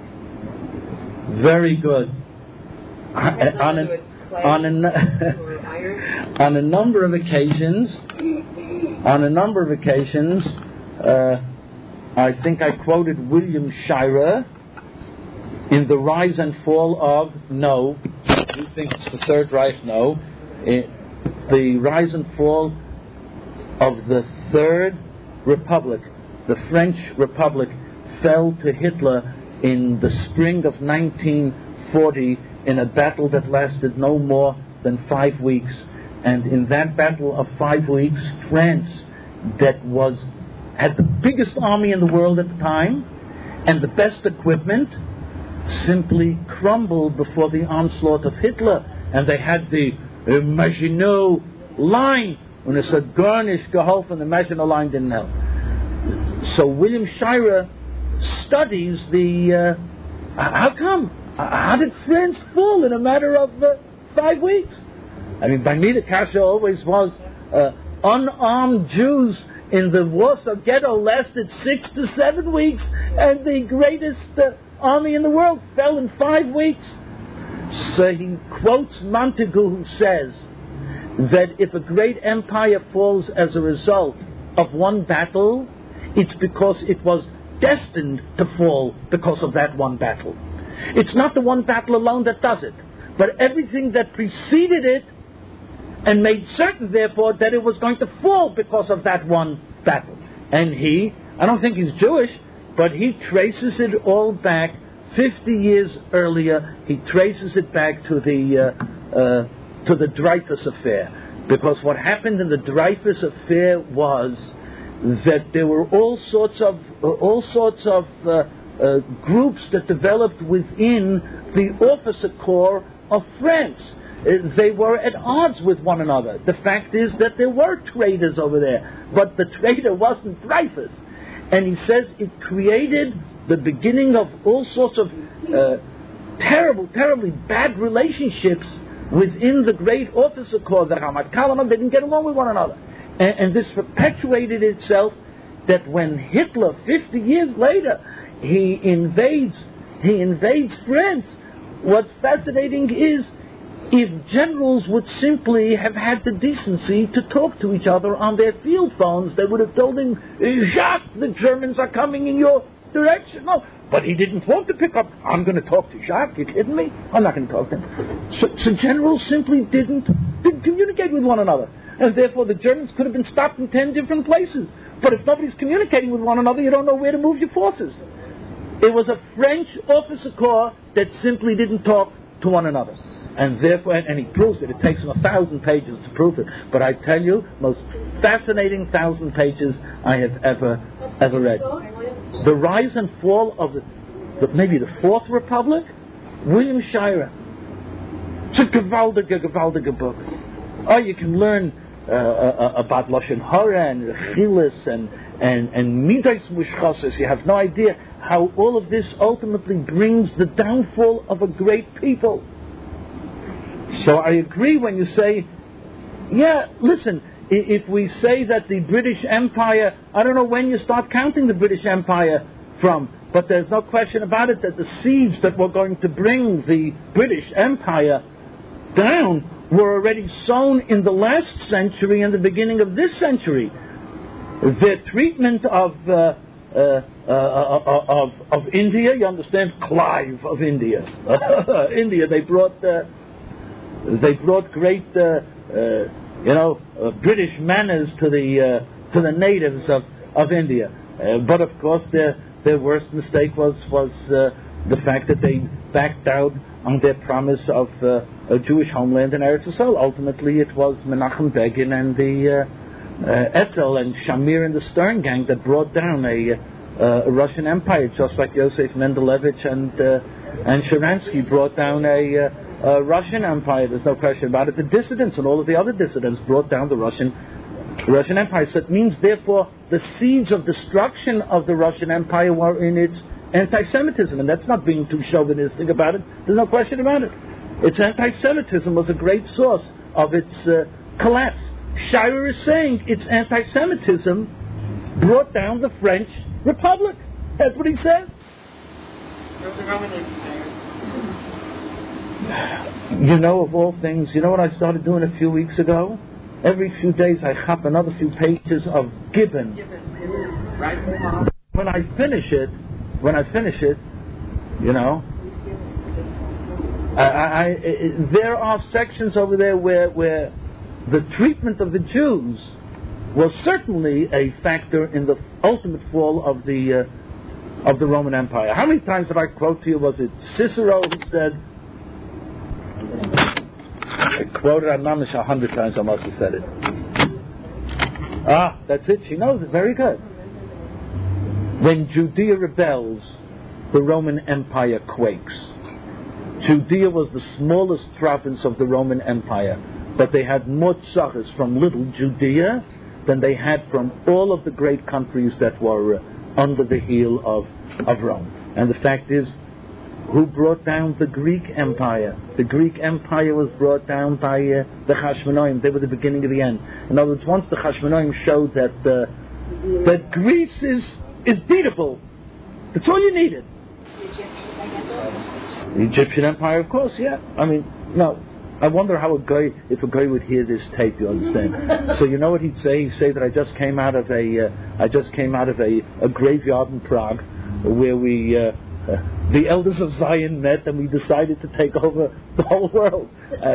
Very good. On a, on a, on a number of occasions, on a number of occasions. Uh, I think I quoted William Shirer in The Rise and Fall of No. You think it's the Third Reich? No. It, the Rise and Fall of the Third Republic, the French Republic, fell to Hitler in the spring of nineteen forty in a battle that lasted no more than five weeks. And in that battle of five weeks, France that was had the biggest army in the world at the time and the best equipment simply crumbled before the onslaught of Hitler. And they had the uh, Maginot Line, and it said garnish geholfen, the Maginot Line didn't help. So William Shirer studies the uh, how come? How did France fall in a matter of uh, five weeks? I mean, by me the kasha always was uh, unarmed Jews in the Warsaw Ghetto lasted six to seven weeks, and the greatest uh, army in the world fell in five weeks. So he quotes Montagu, who says that if a great empire falls as a result of one battle, it's because it was destined to fall because of that one battle. It's not the one battle alone that does it, but everything that preceded it and made certain, therefore, that it was going to fall because of that one battle. And he, I don't think he's Jewish, but he traces it all back fifty years earlier. He traces it back to the uh, uh, to the Dreyfus affair, because what happened in the Dreyfus affair was that there were all sorts of uh, all sorts of uh, uh, groups that developed within the officer corps of France. Uh, they were at odds with one another. The fact is that there were traitors over there, but the traitor wasn't Dreyfus. And he says it created the beginning of all sorts of uh, terrible, terribly bad relationships within the great officer corps. The Ramat Kalaman, they didn't get along with one another. And, and this perpetuated itself that when Hitler, fifty years later, he invades, he invades France, what's fascinating is if generals would simply have had the decency to talk to each other on their field phones, they would have told him, Jacques, the Germans are coming in your direction. No, but he didn't want to pick up. I'm going to talk to Jacques. You kidding me? I'm not going to talk to him. So, so generals simply didn't, didn't communicate with one another. And therefore the Germans could have been stopped in ten different places. But if nobody's communicating with one another, you don't know where to move your forces. It was a French officer corps that simply didn't talk to one another. And therefore, and he proves it. It takes him a thousand pages to prove it. But I tell you, most fascinating thousand pages I have ever, ever read. The Rise and Fall of the, the maybe the Fourth Republic, William Shirer. It's a gewaldige, gewaldige book. Oh, you can learn uh, uh, about Lashon Hara and Rechilis and and and Midas Mushchasas. You have no idea how all of this ultimately brings the downfall of a great people. So I agree when you say, yeah, listen, if we say that the British Empire, I don't know when you start counting the British Empire from, but there's no question about it that the seeds that were going to bring the British Empire down were already sown in the last century and the beginning of this century. The treatment of uh, uh, uh, uh, of, of India, you understand, Clive of India. India, they brought... Uh, They brought great, uh, uh, you know, uh, British manners to the uh, to the natives of of India. Uh, but of course, their their worst mistake was was uh, the fact that they backed out on their promise of uh, a Jewish homeland in Eretz Yisrael. Ultimately, it was Menachem Begin and the uh, uh, Etzel and Shamir and the Stern gang that brought down a, uh, a Russian empire, just like Yosef Mendelevich and uh, and Sharansky brought down a. Uh, Uh, Russian Empire, there's no question about it. The dissidents and all of the other dissidents brought down the Russian Russian Empire. So it means, therefore, the seeds of destruction of the Russian Empire were in its anti-Semitism, and that's not being too chauvinistic about it. There's no question about it. Its anti-Semitism was a great source of its uh, collapse. Shirer is saying its anti-Semitism brought down the French Republic. That's what he says. You know, of all things, you know what I started doing a few weeks ago? Every few days I hop another few pages of Gibbon. When I finish it, when I finish it, you know, I, I, I, there are sections over there where, where the treatment of the Jews was certainly a factor in the ultimate fall of the uh, of the Roman Empire. How many times did I quote to you? Was it Cicero who said? I quoted on Namish a hundred times, I must have said it. Ah, that's it. She knows it. Very good. When Judea rebels, the Roman Empire quakes. Judea was the smallest province of the Roman Empire, but they had more tzachas from little Judea than they had from all of the great countries that were uh, under the heel of, of Rome. And the fact is, who brought down the Greek Empire? The Greek Empire was brought down by uh, the Hashmonaim. They were the beginning of the end. In other words, once the Hashmonaim showed that uh, that Greece is, is beatable, that's all you needed. The Egyptian Empire, of course, yeah. I mean, no. I wonder how a guy, if a guy would hear this tape, you understand? So you know what he'd say? He'd say that I just came out of a, uh, I just came out of a, a graveyard in Prague, where we, uh, uh, the elders of Zion met, and we decided to take over the whole world. Uh,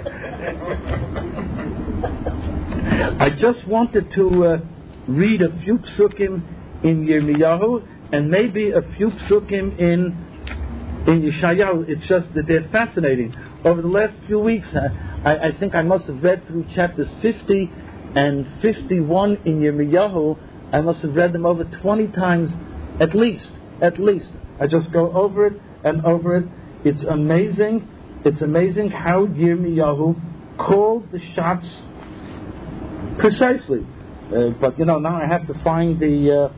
I just wanted to uh, read a few psukim in Yirmiyahu, and maybe a few psukim in in Yeshayahu. It's just that they're fascinating. Over the last few weeks, uh, I, I think I must have read through chapters fifty and fifty-one in Yirmiyahu. I must have read them over twenty times, at least. At least. I just go over it and over it. It's amazing. It's amazing how Yirmiyahu called the shots precisely. Uh, but you know, now I have to find the. Uh,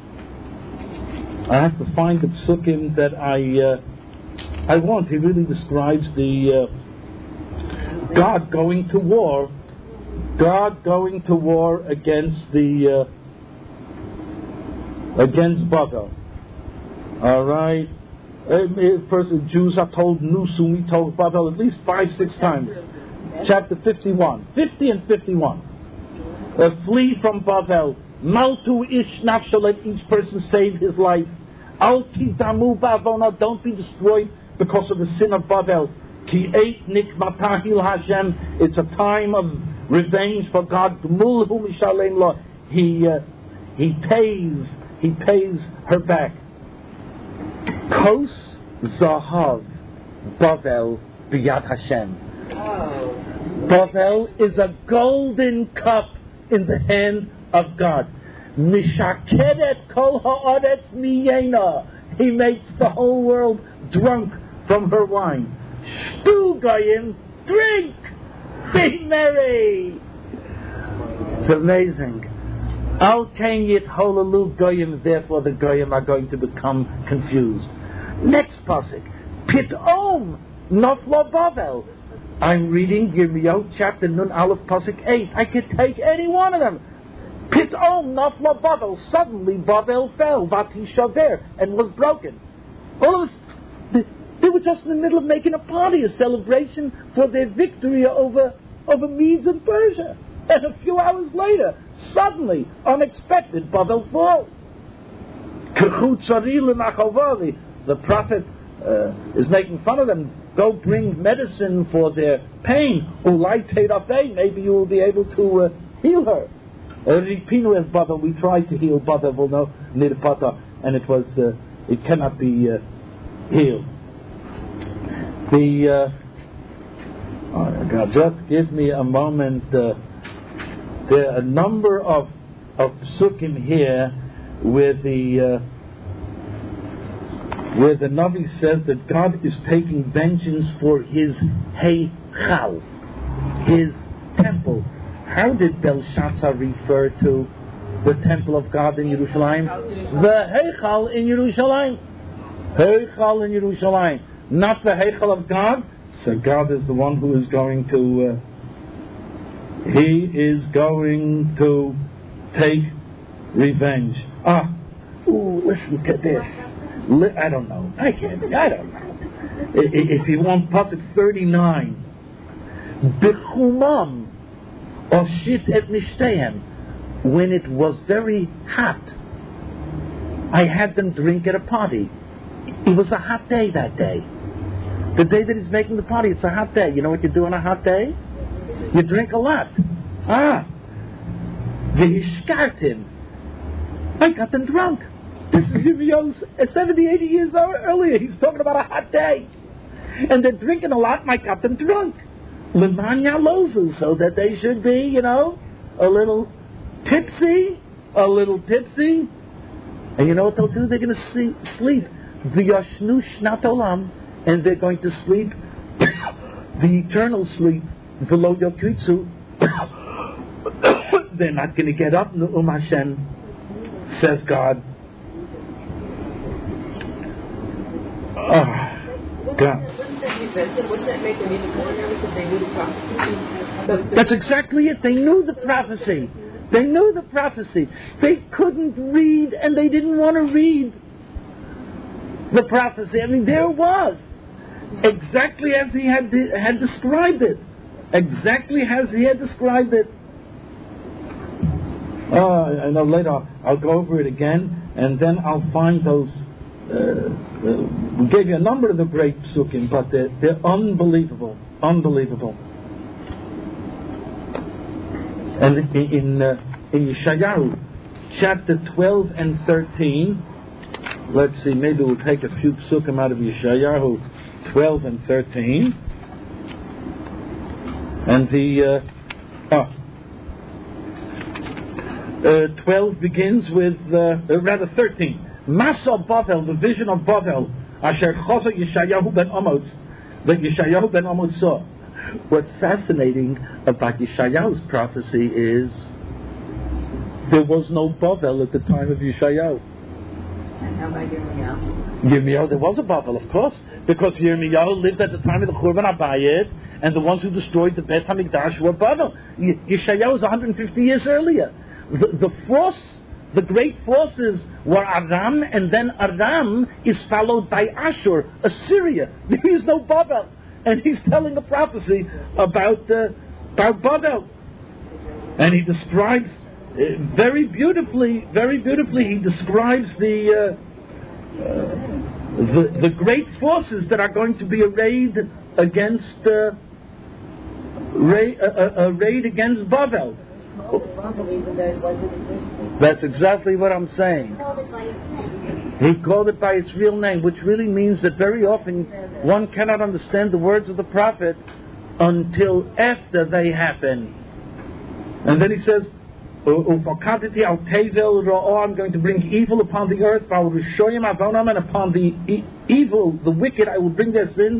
I have to find the psukim that I. Uh, I want. He really describes the uh, God going to war, God going to war against the uh, against Bavel. All right. First, the Jews are told Nusum, we told Bavel at least five, six times. Chapter fifty-one, fifty and fifty-one. Uh, flee from Bavel. Maltu ish nafsha. Let each person save his life. Al tidamu bavona. Don't be destroyed because of the sin of Bavel. Ki eit nikmatahil Hashem. It's a time of revenge for God. Gmulhu mishalem lo. He uh, he pays he pays her back. Kos zahav Bavel biyad Hashem. Bavel is a golden cup in the hand of God. Mishakeret kol haaretz miyena. He makes the whole world drunk from her wine. Shtu goyim, drink, be merry. It's amazing. Al kain yit holalu goyim. Therefore, the goyim are going to become confused. Next pasuk, Pitom nafla Bavel. I'm reading Yirmiyahu chapter Nun Aleph pasuk eight. I could take any one of them. Pitom nafla Bavel. Suddenly Bavel fell, Vati shaver, and was broken. All of us, they were just in the middle of making a party, a celebration for their victory over over Medes and Persia. And a few hours later, suddenly, unexpected, Bavel falls. The prophet uh, is making fun of them. Go bring medicine for their pain. Maybe you will be able to uh, heal her. We tried to heal Bavel, and it was uh, it cannot be uh, healed. The uh, oh God, just give me a moment. Uh, there are a number of of psukim here where the uh, where the Navi says that God is taking vengeance for his Heichal, his temple. How did Belshazzar refer to the temple of God in Yerushalayim? The Heichal in Yerushalayim. Heichal in Yerushalayim. Not the Heichal of God. So God is the one who is going to, uh, he is going to take revenge. Ah, ooh, listen to this. Li- I don't know. I can't. I don't know. If you want pasuk thirty-nine, Bechumam oshit et nishtehem. When it was very hot, I had them drink at a party. It was a hot day that day. The day that he's making the party, it's a hot day. You know what you do on a hot day? You drink a lot. Ah. V'hishkartim. I got them drunk. This is Yirmiyahu's seventy, eighty years earlier. He's talking about a hot day. And they're drinking a lot, and I got them drunk. L'man yalozu, so that they should be, you know, a little tipsy, a little tipsy, and you know what they'll do? They're going to see, sleep. V'yashnu shnat olam, and they're going to sleep the eternal sleep. V'lo yokritzu, they're not going to get up. Nu'um Hashem, says God. Oh, God. That's exactly it. They knew the prophecy. They knew the prophecy. They couldn't read, and they didn't want to read the prophecy. I mean, there it was, exactly as he had de- had described it. Exactly as he had described it. Oh, I know later I'll go over it again, and then I'll find those. Uh, uh, we gave you a number of the great psukim, but they're, they're unbelievable, unbelievable. And in in, uh, in Yeshayahu, chapter twelve and thirteen, let's see, maybe we'll take a few psukim out of Yeshayahu twelve and thirteen. And the uh, oh, uh, twelve begins with uh, uh, rather thirteen. Masa Bavel, the vision of Bavel, Asher Chosa Yeshayahu ben Amos, that Yeshayahu ben Amos saw. What's fascinating about Yeshayahu's prophecy is there was no Bavel at the time of Yeshayahu. And how about Yirmiyahu? Yirmiyahu, there was a Bavel, of course, because Yirmiyahu lived at the time of the Churban Abayit, and the ones who destroyed the Beit HaMikdash were Bavel. Y- Yeshayahu was one hundred fifty years earlier. The, the force, the great forces were Aram, and then Aram is followed by Ashur, Assyria. There is no Bavel. And he's telling a prophecy about, uh, about Bavel. And he describes uh, very beautifully, very beautifully, he describes the, uh, uh, the the great forces that are going to be arrayed against uh, array, uh, uh, arrayed against Bavel. That's exactly what I'm saying. He called it by its real name, which really means that very often one cannot understand the words of the prophet until after they happen. And then he says, I'm going to bring evil upon the earth, and upon the e- evil, the wicked, I will bring their sins.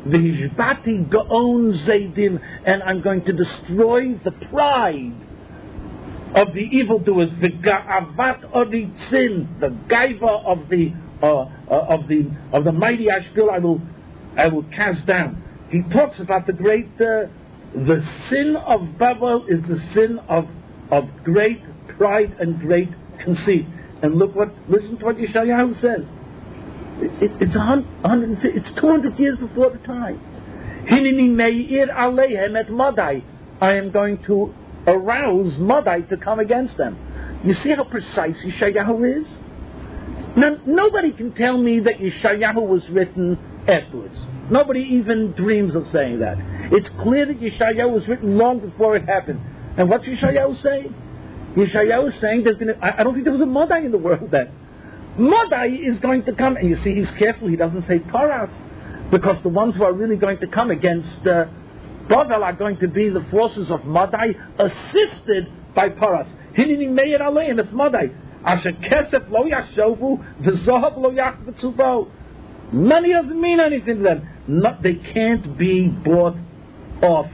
And I'm going to destroy the pride of the evildoers, the ga'avat oritzin, the gaiva of the uh, uh, of the of the mighty Ashbil, I will I will cast down. He talks about the great uh, the sin of Babel is the sin of of great pride and great conceit. And look what listen to what Yeshayahu says. It, it, it's a hundred, it's two hundred years before the time. Hinini meir aleihem et madai. I am going to arouse Madai to come against them. You see how precise Yeshayahu is? Now, nobody can tell me that Yeshayahu was written afterwards. Nobody even dreams of saying that. It's clear that Yeshayahu was written long before it happened. And what's Yeshayahu saying? Yeshayahu is saying there's going to, I, I don't think there was a Madai in the world then. Madai is going to come, and you see he's careful, he doesn't say Paras, because the ones who are really going to come against uh, Bavel are going to be the forces of Madai, assisted by Paras. Hinini meir aleim, it's Madai. Asher kesef lo yashovu, v'zohav lo yachvetzubo. Money doesn't mean anything to them. Not, they can't be bought off.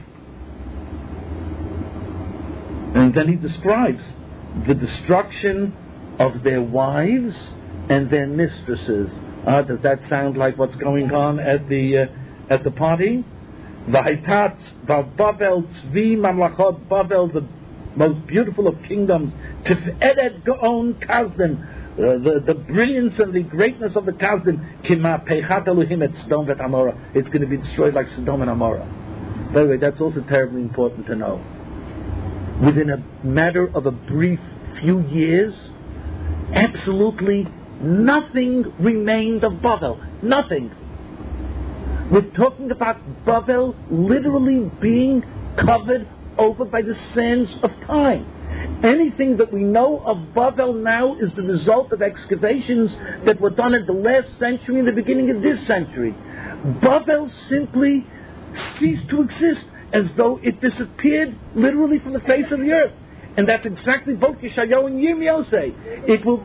And then he describes the destruction of their wives and their mistresses. Uh, does that sound like what's going on at the uh, at the party? V'haitat v'Bavel tzvi mamlachot, Bavel, the most beautiful of kingdoms, tiferet gaon kasdim, the the brilliance and the greatness of the kasdim, kima peichat elohim et Sodom vet Amorah. It's going to be destroyed like Sodom and Amorah. By the way, that's also terribly important to know. Within a matter of a brief few years, absolutely nothing remained of Bavel. Nothing. We're talking about Bavel literally being covered over by the sands of time. Anything that we know of Bavel now is the result of excavations that were done in the last century and the beginning of this century. Bavel simply ceased to exist, as though it disappeared literally from the face of the earth. And that's exactly both Yeshayahu and Yirmiyahu say. It will...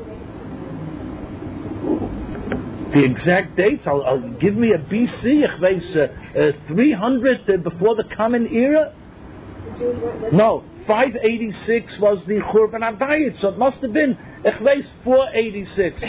The exact dates, I'll, I'll give me a B C, ich weiß, uh, uh, three hundred uh, before the Common Era? No, five eighty-six was the Churban HaBayit, so it must have been, ich weiß, four eighty-six.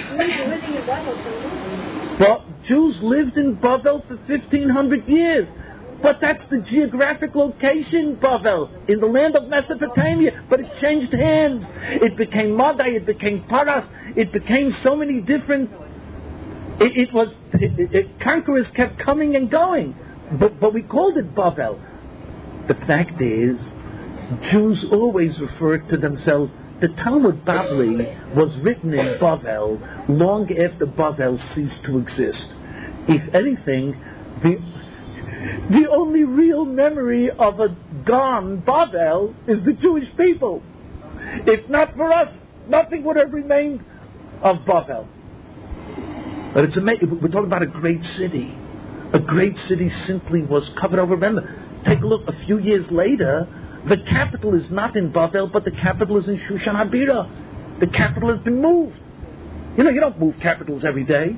Well, Jews lived in Bavel for fifteen hundred years. But that's the geographic location, Bavel, in the land of Mesopotamia. But it changed hands. It became Madai, it became Paras, it became so many different... It, it was... It, it, it, conquerors kept coming and going. But, but we called it Bavel. The fact is, Jews always referred to themselves... The Talmud Bavli was written in Bavel long after Bavel ceased to exist. If anything, the... The only real memory of a gone Bavel is the Jewish people. If not for us, nothing would have remained of Bavel. But it's amazing. We're talking about a great city. A great city simply was covered over. Remember, take a look. A few years later, the capital is not in Bavel, but the capital is in Shushan Habira. The capital has been moved. You know, you don't move capitals every day.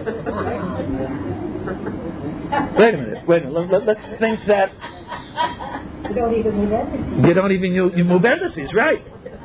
Wait a minute, wait a minute. Let, let's think that... You don't even move embassies. You don't even you, you move embassies, right.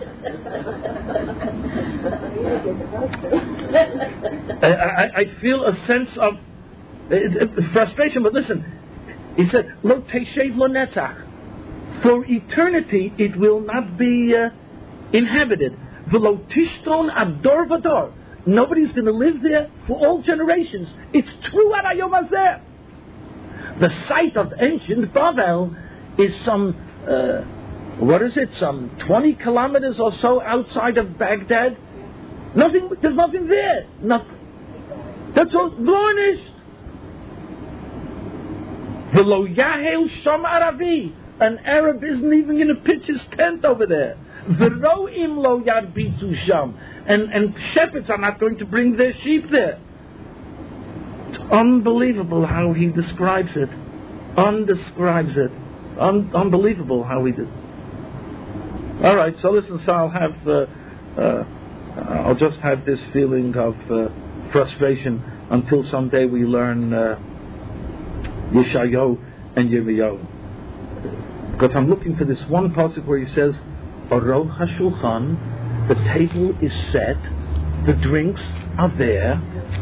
I, I, I feel a sense of uh, frustration, but listen. He said, Lo teshev lo netzach. For eternity it will not be uh, inhabited. V'lo tishton ad dor v'dor. Nobody's going to live there for all generations. It's true at Hayom Hazeh. The site of ancient Bavel is some, uh, what is it, some twenty kilometers or so outside of Baghdad. Nothing, there's nothing there. Nothing. That's all garnished. V'lo yahel sham Arabi. An Arab isn't even going to pitch his tent over there. V'ro'im lo yarbitzu sham. And, and shepherds are not going to bring their sheep there. It's unbelievable how he describes it. Undescribes it. Un- unbelievable how he did. All right, so listen, so I'll have, uh, uh, I'll just have this feeling of uh, frustration until someday we learn uh, Yeshayahu and Yirmiyahu. Because I'm looking for this one passage where he says, Aroch HaShulchan, the table is set, the drinks are there.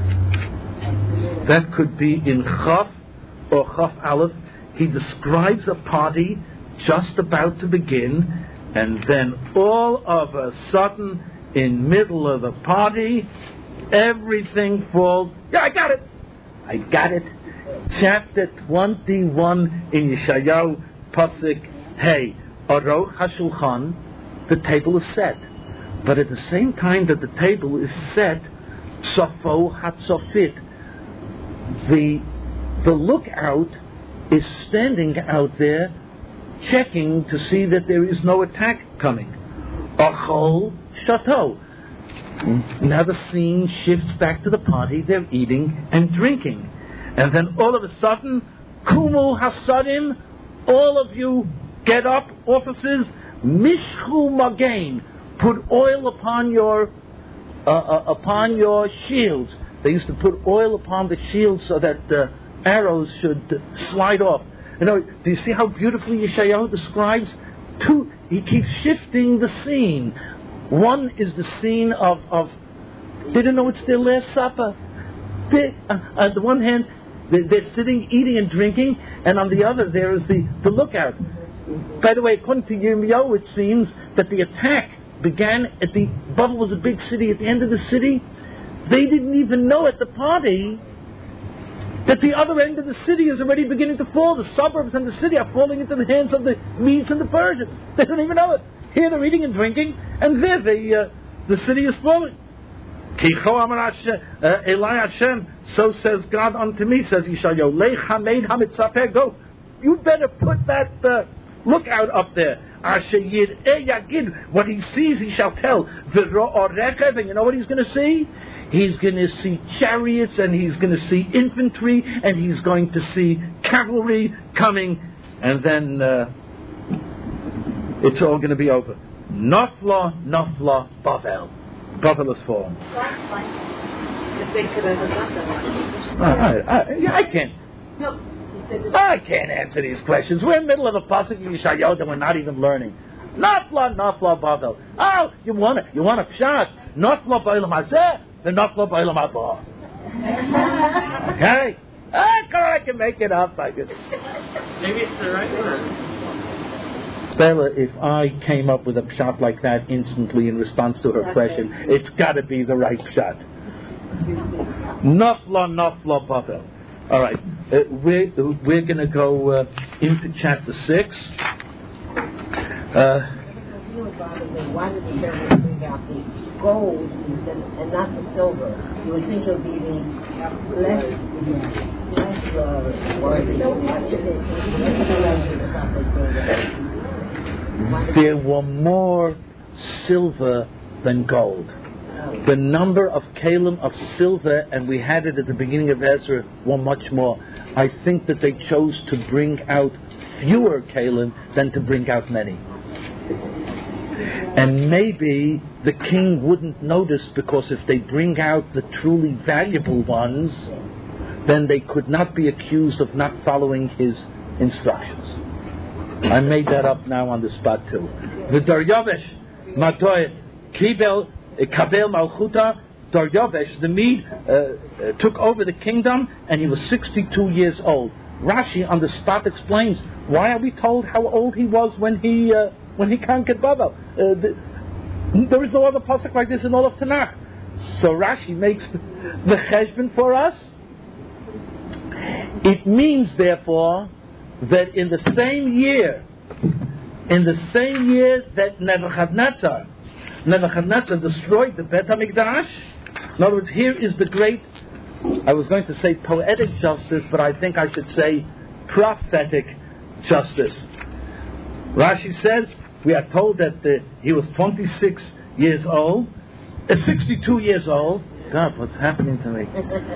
That could be in Chaf or Chaf Aleph. He describes a party just about to begin, and then all of a sudden, in middle of the party, everything falls. Yeah, I got it. I got it. Chapter twenty-one in Yeshayahu, Pasuk Hey, Aroch HaShulchan, the table is set. But at the same time that the table is set, Sofo Hatzofit, the the lookout is standing out there, checking to see that there is no attack coming. Achol Shato. Now the scene shifts back to the party. They're eating and drinking, and then all of a sudden, Kumu Hasadim, all of you get up, officers, Mishchu Magain. Put oil upon your uh, uh, upon your shields. They used to put oil upon the shields so that uh, arrows should uh, slide off. You know, do you see how beautifully Yeshayahu describes? Two, he keeps shifting the scene. One is the scene of, of they don't know it's their last supper. They, uh, on the one hand, they're, they're sitting, eating and drinking, and on the other there is the, the lookout. By the way, according to Yirmiyahu, it seems that the attack began at the, Bavel was a big city, at the end of the city. They didn't even know at the party that the other end of the city is already beginning to fall. The suburbs and the city are falling into the hands of the Medes and the Persians. They don't even know it. Here they're eating and drinking, and there the, uh, the city is falling. So says God unto me, says Yeshayahu, Lech hameid hamitzaper, go. You better put that uh, lookout up there. What he sees, he shall tell. And you know what he's going to see? He's going to see chariots, and he's going to see infantry, and he's going to see cavalry coming, and then uh, it's all going to be over. Nafla, Nafla, Bavel. Bavel is fallen. If they could have done that. I, I, yeah, I can't. No. I can't answer these questions. We're in the middle of a pasuk in Yeshayahu that we're not even learning. Nafla, Nafla, Bavel. Oh, you want it? You want a pshat? Nafla ba'olam hazeh, the Nafla ba'olam haba. Okay? I can, I can make it up. I can. Maybe it's the right word. Bella, if I came up with a pshat like that instantly in response to her question, it's got to be the right pshat. Nafla, Nafla, Bavel. All right, uh, we're we're going to go uh, into chapter six. Uh, Why did the servants bring out the gold instead and not the silver? You would think it would be the less, less uh, worthy. There were more silver than gold. The number of kalim of silver, and we had it at the beginning of Ezra, were much more. I think that they chose to bring out fewer kalim than to bring out many. And maybe the king wouldn't notice, because if they bring out the truly valuable ones, then they could not be accused of not following his instructions. I made that up now on the spot too. The Daryavesh, Matoy, Kibel, Kabel Malchuta, Daryavesh, the Mede, uh, uh, took over the kingdom, and he was sixty-two years old. Rashi on the spot explains, why are we told how old he was when he uh, when he conquered Babel? Uh, the, there is no other pasuk like this in all of Tanakh. So Rashi makes the, the cheshbon for us. It means, therefore, that in the same year, in the same year that Nebuchadnezzar, Nebuchadnezzar destroyed the Bet HaMikdash. In other words, here is the great, I was going to say poetic justice, but I think I should say prophetic justice. Rashi says, we are told that the, he was twenty-six years old, uh, sixty-two years old. God, what's happening to me?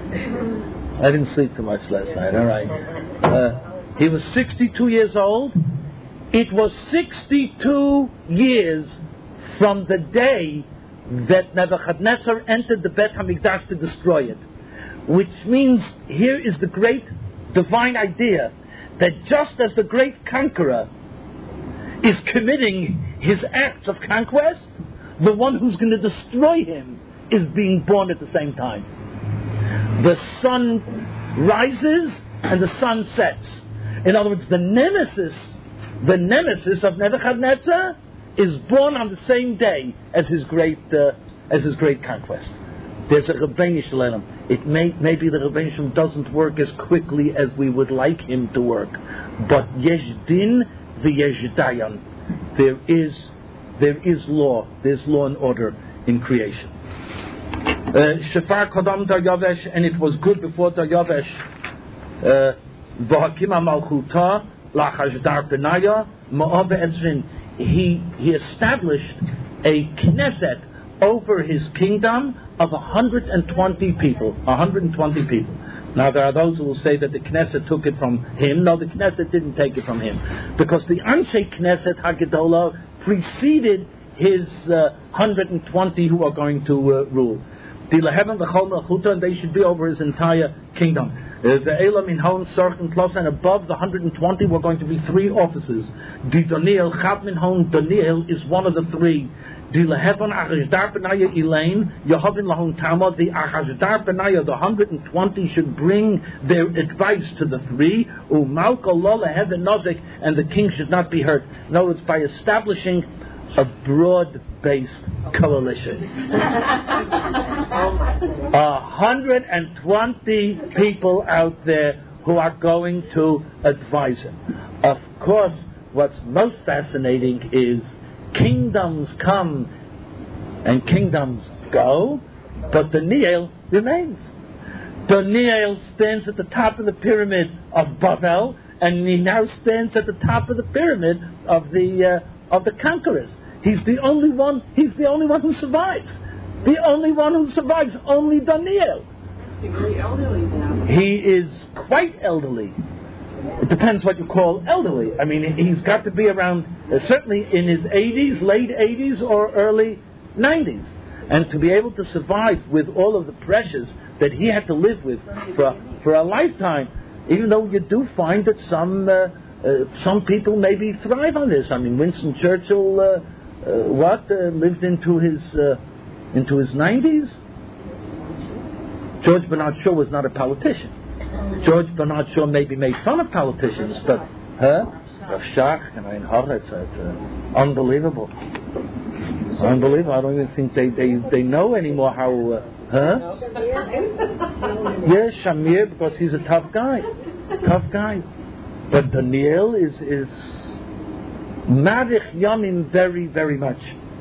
I didn't sleep too much last night, all right. Uh, he was sixty-two years old. It was sixty-two years from the day that Nebuchadnezzar entered the Bet HaMikdash to destroy it. Which means, here is the great divine idea, that just as the great conqueror is committing his acts of conquest, the one who's going to destroy him is being born at the same time. The sun rises and the sun sets. In other words, the nemesis, the nemesis of Nebuchadnezzar is born on the same day as his great uh, as his great conquest. There's a Rebbeinu Shalom. It may maybe the Rebbeinu Shalom doesn't work as quickly as we would like him to work, but yesh din v'yesh dayan. There is there is law. There's law and order in creation. Shafar Kodam Daryavesh, and it was good before Daryavesh. V'hakima malchuta lachajdar benaya ma'av esrin. He he established a Knesset over his kingdom of one hundred twenty people. one hundred twenty people. Now there are those who will say that the Knesset took it from him. No, the Knesset didn't take it from him, because the Anshe Knesset Haggadolah preceded his uh, one hundred twenty who are going to uh, rule. And they should be over his entire kingdom. The Elam in Hon, Sark and Klos, and above the one hundred twenty were going to be three offices. The Daniel, Chab min Hon, Daniel is one of the three. The Lehevon Achajdar Benaya Elaine, Yehovin Lahon Tama, the Achajdar Benaya, the one hundred twenty should bring their advice to the three. Umalko Lo Lehevin Nozik, and the king should not be hurt. In other words, by establishing a broad-based coalition. A hundred and twenty people out there who are going to advise him. Of course, what's most fascinating is kingdoms come and kingdoms go, but Daniel remains. Daniel stands at the top of the pyramid of Babel, and he now stands at the top of the pyramid of the uh, of the conquerors. He's the only one. He's the only one who survives. The only one who survives. Only Daniel. He's very elderly now. He is quite elderly. it depends what you call elderly. I mean, he's got to be around, uh, certainly in his eighties, late eighties or early nineties. And to be able to survive with all of the pressures that he had to live with for, for a lifetime, even though you do find that some uh, uh, some people maybe thrive on this. I mean, Winston Churchill, uh, uh, what, uh, lived into his uh, into his nineties? George Bernard Shaw was not a politician. George Bernard Shaw maybe made fun of politicians, but huh? Rav Shach, I mean, it's, it's uh, unbelievable. Unbelievable. I don't even think they, they, they know anymore how. Uh, huh? Yes, yeah, Shamir, because he's a tough guy. Tough guy. But Daniel is is Marich Yamim very, very much.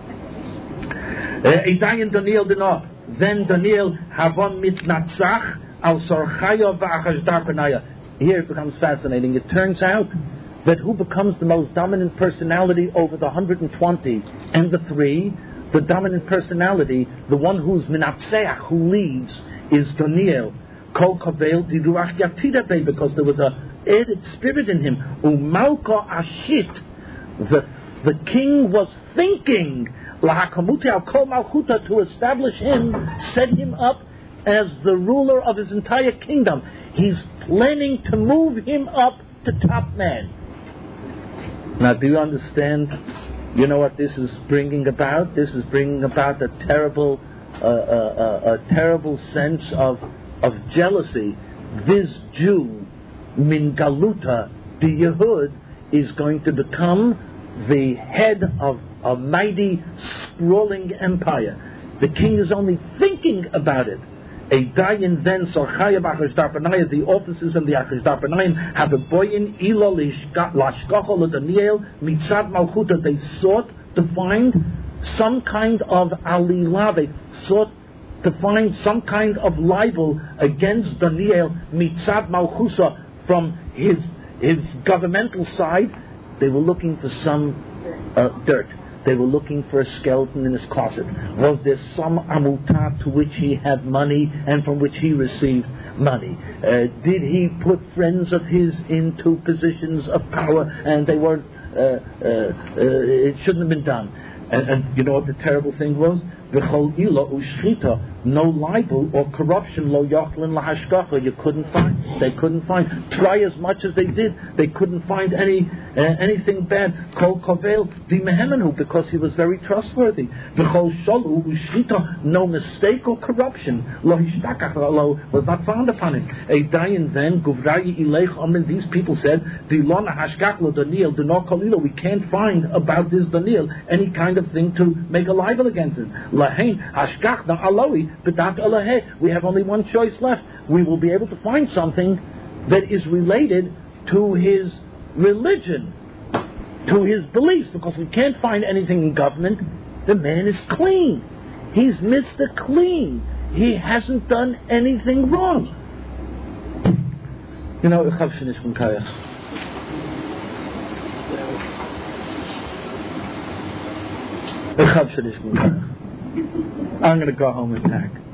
Eidayin Daniel Dinah. Then Daniel Havon Mitnatzach Al Sorchaya V'Achashtar Penaya. Here it becomes fascinating. It turns out that who becomes the most dominant personality over the one hundred twenty and the three, the dominant personality, the one who's Minatseach, who leads, is Daniel. Kol Kavel Diruach Yatidabei, because there was a added spirit in him. Umalka Ashit, the the king was thinking Lahakamuti al Kol Malchuta, to establish him, set him up as the ruler of his entire kingdom. He's planning to move him up to top man. Now, do you understand? You know what this is bringing about? This is bringing about a terrible, uh, uh, uh, a terrible sense of of jealousy. This Jew, Min Galuta, the Yehud, is going to become the head of a mighty, sprawling empire. The king is only thinking about it. A dayan then Sorchaya B'Achashtar Penaya, the officers and the Achashtar Penayim have a boyin ilo lashkacho l'Daniel mitzad malchuta. They sought to find some kind of alila. They sought to find some kind of libel against Daniel mitzad malchusa, from his his governmental side. They were looking for some uh, dirt. They were looking for a skeleton in his closet. Was there some amutah to which he had money and from which he received money? Uh, did he put friends of his into positions of power and they weren't? Uh, uh, uh, it shouldn't have been done. And, and you know what the terrible thing was? V'chol ilo u'shchita, no libel or corruption, lo yochlin lahashkacha. You couldn't find. They couldn't find. Try as much as they did, they couldn't find any uh, anything bad. Kol kavel dimehemenu, because he was very trustworthy. V'chol sholu u'shchita, no mistake or corruption. Lo hishtakach, lo was not found upon it. A dayan then guvrayi ileich amen. These people said, Dilona hashkach lo Daniel, do not kolilo. We can't find about this Daniel any kind of thing to make a libel against it. Lahain hashkach na aloi. We have only one choice left. We will be able to find something that is related to his religion, to his beliefs, because we can't find anything in government. The man is clean. He's Mister Clean. He hasn't done anything wrong. You know, I'm going to go home and pack.